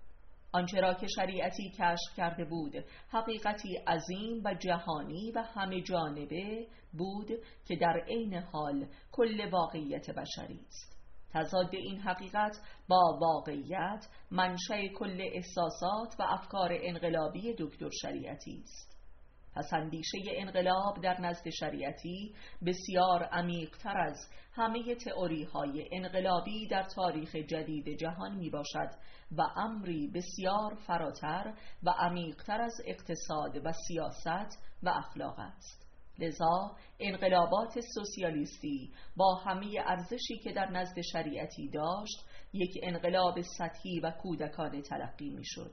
آنچه را که شریعتی کشف کرده بود حقیقتی عظیم و جهانی و همه جانبه بود که در عین حال کل واقعیت بشری است. تضاد این حقیقت با واقعیت منشأ کل احساسات و افکار انقلابی دکتر شریعتی است. پس اندیشه انقلاب در نزد شریعتی بسیار عمیق‌تر از همه تئوری‌های انقلابی در تاریخ جدید جهان می باشد و امری بسیار فراتر و عمیق‌تر از اقتصاد و سیاست و اخلاق است. لذا انقلابات سوسیالیستی با همه ارزشی که در نزد شریعتی داشت یک انقلاب سطحی و کودکانه تلقی می شد.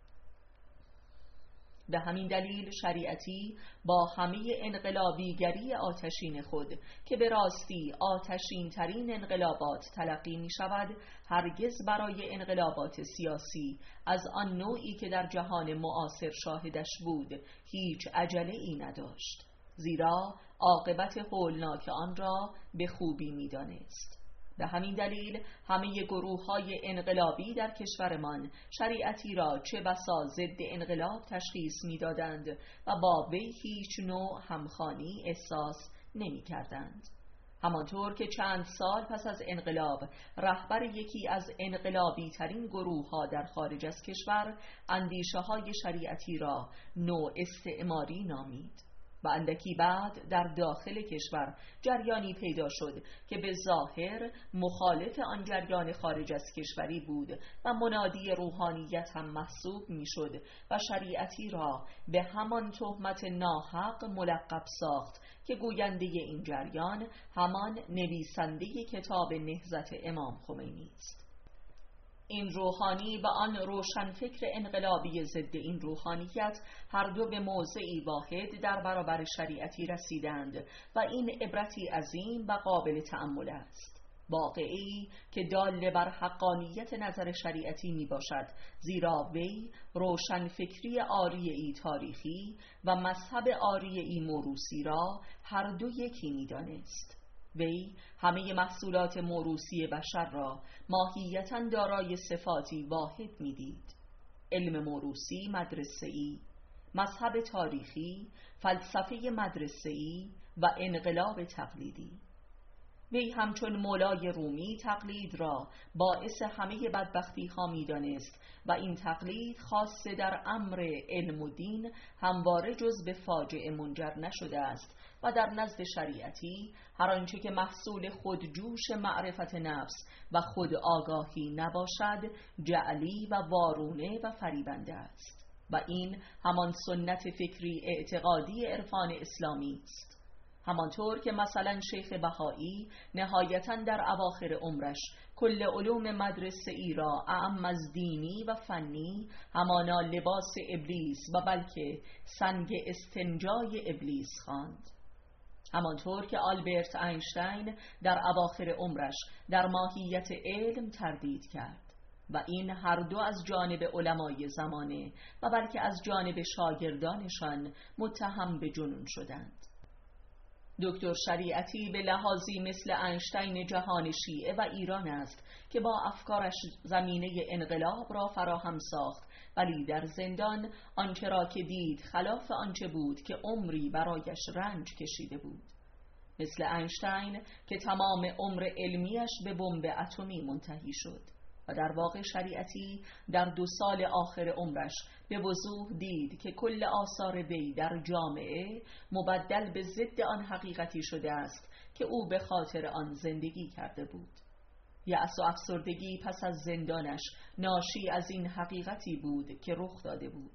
به همین دلیل شریعتی با همه انقلابیگری آتشین خود که به راستی آتشین ترین انقلابات تلقی می شود، هرگز برای انقلابات سیاسی از آن نوعی که در جهان معاصر شاهدش بود هیچ عجله ای نداشت، زیرا عاقبت هولناک آن را به خوبی می دانست. به همین دلیل همه گروه‌های انقلابی در کشورمان شریعتی را چه بسا ضد انقلاب تشخیص می‌دادند و با وی هیچ نوع همخوانی احساس نمی‌کردند. همانطور که چند سال پس از انقلاب رهبر یکی از انقلابی ترین گروه‌ها در خارج از کشور اندیشه‌های شریعتی را نوع استعماری نامید و اندکی بعد در داخل کشور جریانی پیدا شد که به ظاهر مخالف آن جریان خارج از کشوری بود و منادی روحانیت هم محسوب می شد و شریعتی را به همان تهمت ناحق ملقب ساخت که گوینده این جریان همان نویسنده کتاب نهضت امام خمینی است. این روحانی و آن روشنفکر انقلابی ضد این روحانیت هر دو به موضعی واحد در برابر شریعتی رسیدند و این عبرتی عظیم و قابل تأمل است. واقعی که دال بر حقانیت نظر شریعتی می باشد، زیرا وی روشنفکری آریه‌ای تاریخی و مذهب آریه‌ای موروثی را هر دو یکی می دانست. وی همه محصولات موروثی بشر را ماهیتاً دارای صفاتی واحد می دید: علم موروثی مدرسه‌ای، مذهب تاریخی، فلسفه مدرسه‌ای و انقلاب تقلیدی. وی همچون مولای رومی تقلید را باعث همه بدبختی ها می دانست و این تقلید خاصه در امر علم و دین همواره جز به فاجعه منجر نشده است و در نزد شریعتی هر آنچه که محصول خودجوش معرفت نفس و خود آگاهی نباشد جعلی و وارونه و فریبنده است و این همان سنت فکری اعتقادی عرفان اسلامی است. همانطور که مثلا شیخ بهایی نهایتاً در اواخر عمرش کل علوم مدرسه ای را اعم از دینی و فنی همانا لباس ابلیس و بلکه سنگ استنجای ابلیس خواند. همانطور که آلبرت اینشتین در اواخر عمرش در ماهیت علم تردید کرد و این هر دو از جانب علمای زمانه و بلکه از جانب شاگردانشان متهم به جنون شدند. دکتر شریعتی به لحاظی مثل اینشتین جهان شیعه و ایران است که با افکارش زمینه انقلاب را فراهم ساخت، ولی در زندان آنچه را که دید خلاف آنچه بود که عمری برایش رنج کشیده بود. مثل اینشتین که تمام عمر علمیش به بمب اتمی منتهی شد و در واقع شریعتی در دو سال آخر عمرش به وضوح دید که کل آثار وی در جامعه مبدل به ضد آن حقیقتی شده است که او به خاطر آن زندگی کرده بود. یأس و افسردگی پس از زندانش ناشی از این حقیقتی بود که رخ داده بود: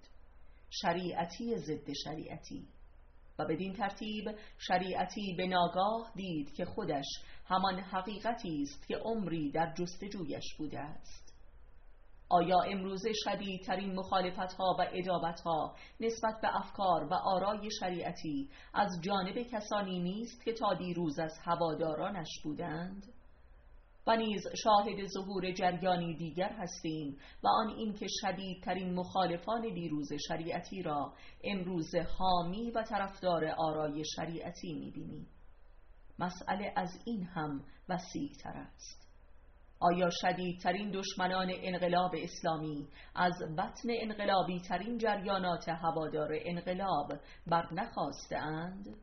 شریعتی ضد شریعتی. و بدین ترتیب شریعتی به ناگاه دید که خودش همان حقیقتی است که عمری در جستجویش بوده است. آیا امروز شدیدترین مخالفت‌ها و ادابت‌ها نسبت به افکار و آرای شریعتی از جانب کسانی نیست که تا دیروز از هوادارانش بودند؟ و نیز شاهد ظهور جریانی دیگر هستیم و آن این که شدیدترین مخالفان دیروز شریعتی را امروز حامی و طرفدار آرای شریعتی می‌بینیم. مسئله از این هم وسیع‌تر است. آیا شدیدترین دشمنان انقلاب اسلامی از بطن انقلابی ترین جریانات هوادار انقلاب برنخاسته‌اند؟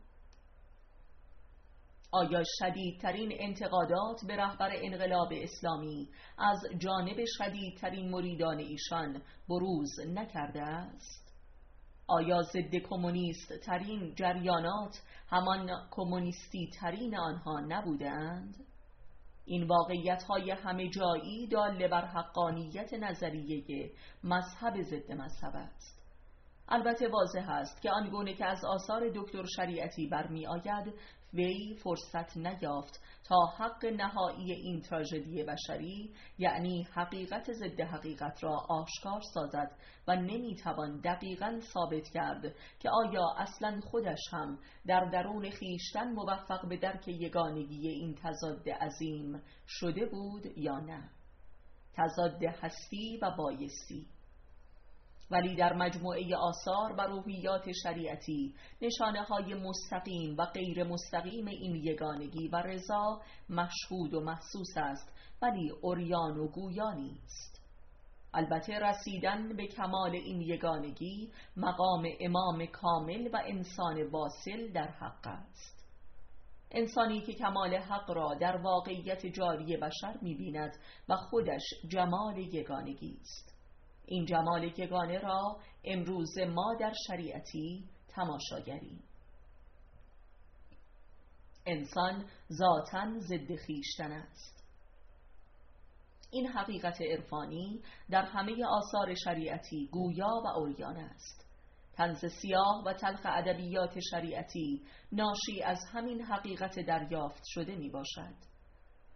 آیا شدیدترین انتقادات به رهبر انقلاب اسلامی از جانب شدیدترین مریدان ایشان بروز نکرده است؟ آیا ضد کمونیست ترین جریانات همان کمونیستی ترین آنها نبودند؟ این واقعیت های همه جایی دال بر حقانیت نظریه مذهب ضد مذهب است. البته واضح است که آنگونه که از آثار دکتر شریعتی برمی آید، وی فرصت نیافت تا حق نهایی این تراژدی بشری، یعنی حقیقت ضد حقیقت را آشکار سازد و نمیتوان دقیقاً ثابت کرد که آیا اصلاً خودش هم در درون خیشتن موفق به درک یگانگی این تضاد عظیم شده بود یا نه. تضاد هستی و بایستی. ولی در مجموعه آثار و روحیات شریعتی نشانه های مستقیم و غیر مستقیم این یگانگی و رضا مشهود و محسوس است، ولی عریان و گویا نیست. البته رسیدن به کمال این یگانگی مقام امام کامل و انسان واصل در حق است. انسانی که کمال حق را در واقعیت جاری بشر می‌بیند و خودش جمال یگانگی است. این جمال یگانه را امروز ما در شریعتی تماشاگریم. انسان ذاتاً ضد خویشتن است. این حقیقت عرفانی در همه آثار شریعتی گویا و عریان است. طنز سیاه و تلخ ادبیات شریعتی ناشی از همین حقیقت دریافت شده می باشد.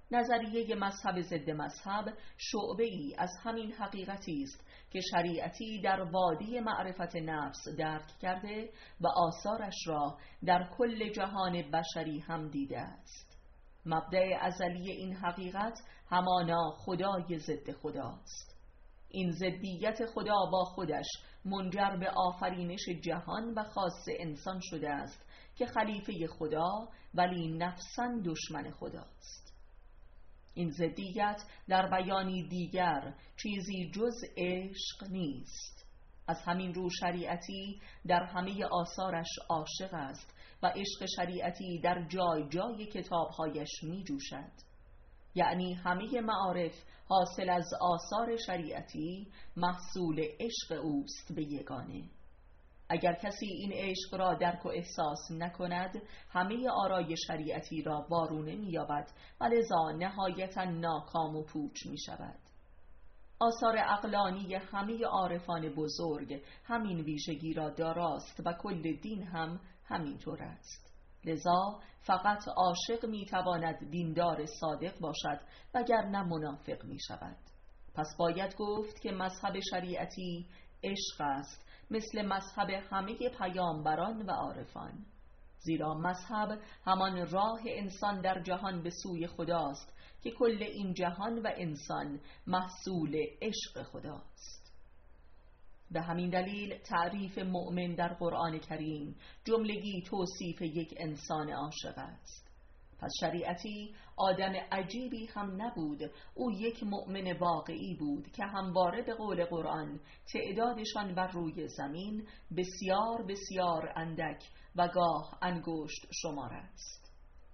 نظریه مذهب ضد مذهب شعبه ای از همین حقیقتی است که شریعتی در وادی معرفت نفس درک کرده و آثارش را در کل جهان بشری هم دیده است. مبدأ ازلی این حقیقت همانا خدای ضد خداست. این ضدیت خدا با خودش منجر به آفرینش جهان و خاص انسان شده است که خلیفه خدا ولی نفساً دشمن خداست. این ضدیت در بیانی دیگر چیزی جز عشق نیست. از همین رو شریعتی در همه آثارش عاشق است و عشق شریعتی در جای جای کتابهایش می جوشد. یعنی همه معارف حاصل از آثار شریعتی محصول عشق اوست به یگانه. اگر کسی این عشق را درک و احساس نکند، همه آرای شریعتی را وارونه می‌یابد و لذا نهایتاً ناکام و پوچ می‌شود. آثار عقلانی همه عارفان بزرگ همین ویژگی را داراست و کل دین هم همینطور است. لذا فقط عاشق می‌تواند دیندار صادق باشد وگرنه منافق می‌شود. پس باید گفت که مذهب شریعتی عشق است، مثل مذهب همه پیامبران و عارفان. زیرا مذهب همان راه انسان در جهان به سوی خداست که کل این جهان و انسان محصول عشق خداست. به همین دلیل تعریف مؤمن در قرآن کریم جملگی توصیف یک انسان عاشق است. پس شریعتی آدم عجیبی هم نبود، او یک مؤمن واقعی بود که همواره به قول قرآن تعدادشان بر روی زمین بسیار بسیار اندک و گاه انگشت شمار است.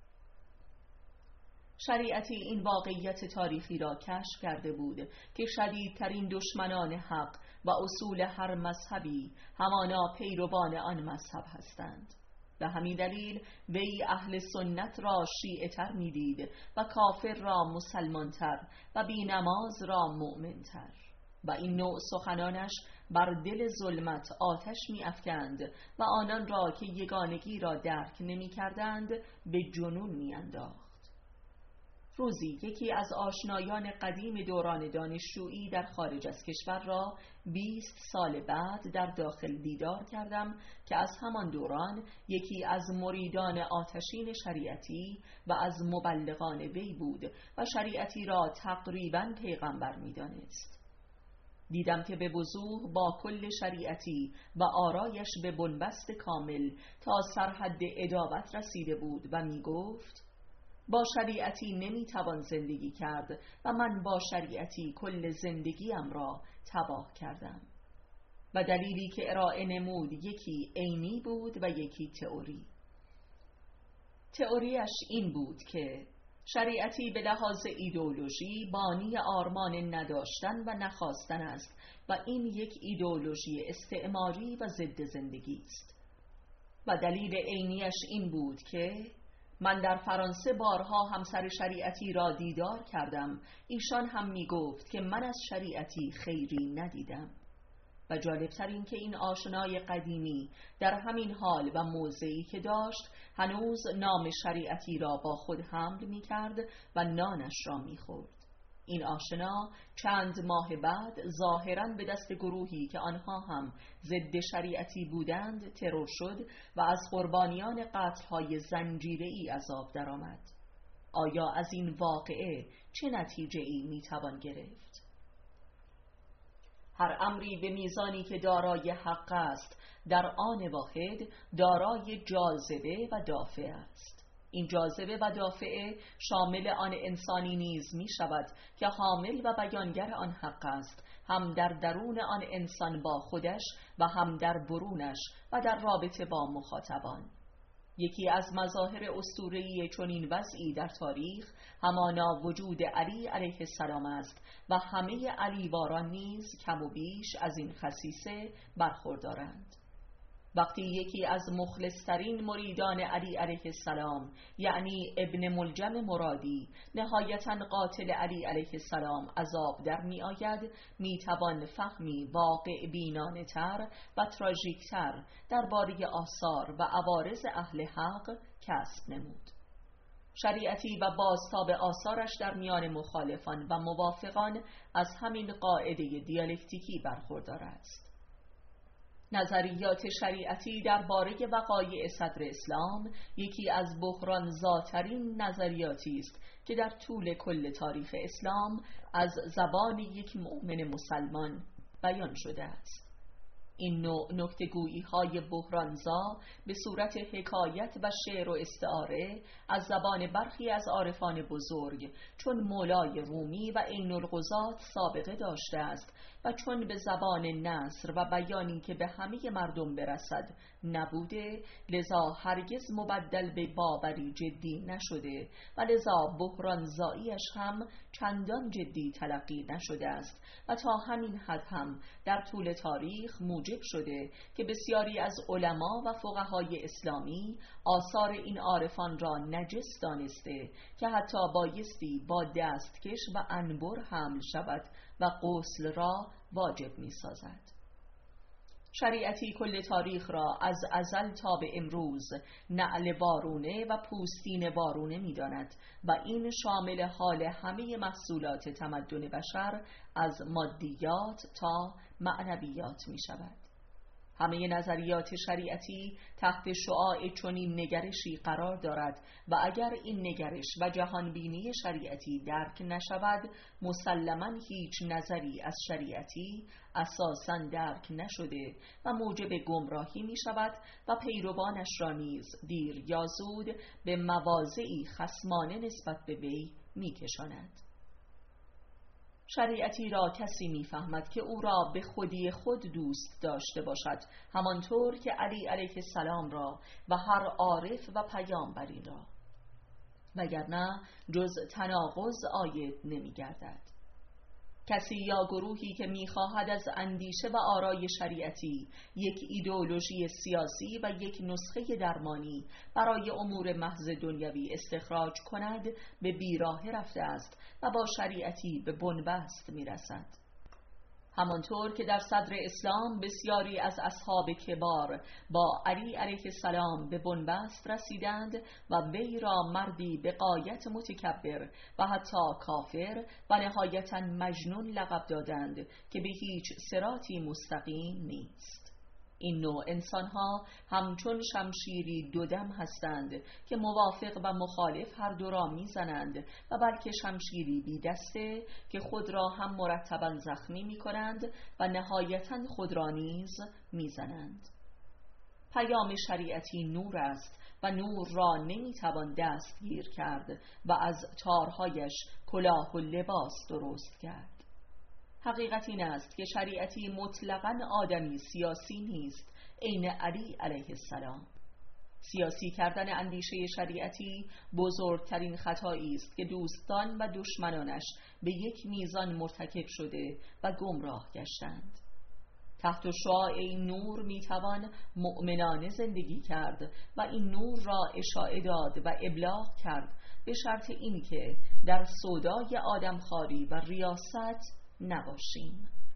شریعتی این واقعیت تاریخی را کشف کرده بود که شدیدترین دشمنان حق و اصول هر مذهبی همانا پیروان آن مذهب هستند. به همین دلیل وی اهل سنت را شیعه تر می دید و کافر را مسلمان تر و بی نماز را مؤمن تر و این نوع سخنانش بر دل ظلمت آتش می افکند و آنان را که یگانگی را درک نمی کردند به جنون می انداخت. روزی یکی از آشنایان قدیم دوران دانشجویی در خارج از کشور را بیست سال بعد در داخل دیدار کردم که از همان دوران یکی از مریدان آتشین شریعتی و از مبلغان وی بود و شریعتی را تقریباً پیغمبر می دانست. دیدم که به وضوح با کل شریعتی و آرایش به بنبست کامل تا سرحد ادابت رسیده بود و می گفت با شریعتی نمیتوان زندگی کرد و من با شریعتی کل زندگیم را تباه کردم. و دلیلی که ارائه نمود یکی عینی بود و یکی تئوری. تئوریش این بود که شریعتی به لحاظ ایدئولوژی بانی آرمان نداشتن و نخواستن است و این یک ایدئولوژی استعماری و ضد زندگی است. و دلیل عینیش این بود که من در فرانسه بارها همسر شریعتی را دیدار کردم، ایشان هم می گفت که من از شریعتی خیری ندیدم. و جالبتر این که این آشنای قدیمی در همین حال و موضعی که داشت هنوز نام شریعتی را با خود حمل می کرد و نانش را می خورد. این آشنا چند ماه بعد ظاهراً به دست گروهی که آنها هم ضد شریعتی بودند ترور شد و از قربانیان قتل‌های زنجیره‌ای عذاب درآمد. آیا از این واقعه چه نتیجه‌ای میتوان گرفت؟ هر امری به میزانی که دارای حق است در آن واحد دارای جاذبه و دافع است. این جاذبه و دافعه شامل آن انسانی نیز می شود که حامل و بیانگر آن حق است، هم در درون آن انسان با خودش و هم در برونش و در رابطه با مخاطبان. یکی از مظاهر اسطوره‌ای چنین وضعی در تاریخ همانا وجود علی علیه السلام است و همه علیواران نیز کم و بیش از این خصیصه برخوردارند. وقتی یکی از مخلصترین مریدان علی علیه السلام یعنی ابن ملجم مرادی نهایتاً قاتل علی علیه السلام عذاب در می آید، می توان فهمی واقع بینانه تر و تراژیک تر درباره آثار و عوارض اهل حق کسب نمود. شریعتی و بازتاب آثارش در میان مخالفان و موافقان از همین قاعده دیالکتیکی برخوردار است. نظریات شریعتی درباره وقایع صدر اسلام یکی از بحران‌زاترین نظریاتی است که در طول کل تاریخ اسلام از زبان یک مؤمن مسلمان بیان شده است. این نوع نکته‌گویی های بحرانزا به صورت حکایت و شعر و استعاره از زبان برخی از عارفان بزرگ چون مولای رومی و عین القضات سابقه داشته است و چون به زبان نثر و بیانی که به همه مردم برسد نبوده، لذا هرگز مبدل به باوری جدی نشده و لذا بحرانزاییش هم چندان جدی تلقی نشده است و تا همین حد هم در طول تاریخ موجب شده که بسیاری از علما و فقهای اسلامی آثار این عارفان را نجس دانسته که حتی بایستی با دستکش و انبر حمل شود و غسل را واجب می سازد. شریعتی کل تاریخ را از ازل تا به امروز نعل وارونه و پوستین وارونه می داند و این شامل حال همه محصولات تمدن بشر از مادیات تا معنویات می شود. همه نظریات شریعتی تحت شعاع چنین نگرشی قرار دارد و اگر این نگرش و جهانبینی شریعتی درک نشود، مسلماً هیچ نظری از شریعتی اساساً درک نشده و موجب گمراهی می شود و پیروانش را نیز دیر یا زود به مواضعی خصمانه نسبت به وی می کشاند. شریعتی را کسی می‌فهمد که او را به خودی خود دوست داشته باشد، همانطور که علی علیه السلام را و هر عارف و پیامبری را، وگرنه جز تناقض عاید نمی‌گردد. کسی یا گروهی که می‌خواهد از اندیشه و آرای شریعتی یک ایدئولوژی سیاسی و یک نسخه درمانی برای امور محض دنیوی استخراج کند، به بیراه رفته است و با شریعتی به بنبست می‌رسد. همانطور که در صدر اسلام بسیاری از اصحاب کبار با علی علیه السلام به بنبست رسیدند و وی را مردی به غایت متکبر و حتی کافر و نهایتاً مجنون لقب دادند که به هیچ صراطی مستقیم نیست. این نوع انسانها همچون شمشیری دودم هستند که موافق و مخالف هر دو را میزنند و بلکه شمشیری بی دسته که خود را هم مرتباً زخمی می کنند و نهایتاً خود را نیز میزنند. پیام شریعتی نور است و نور را نمیتوان دستگیر کرد و از تارهایش کلاه و لباس درست کرد. حقیقت این است که شریعتی مطلقاً آدمی سیاسی نیست، عین علی علیه السلام. سیاسی کردن اندیشه شریعتی بزرگترین خطایی است که دوستان و دشمنانش به یک میزان مرتکب شده و گمراه گشتند. تحت شعاع این نور میتوان مؤمنانه زندگی کرد و این نور را اشاعه داد و ابلاغ کرد، به شرط اینکه در سودای آدمخواری و ریاست نباشیم.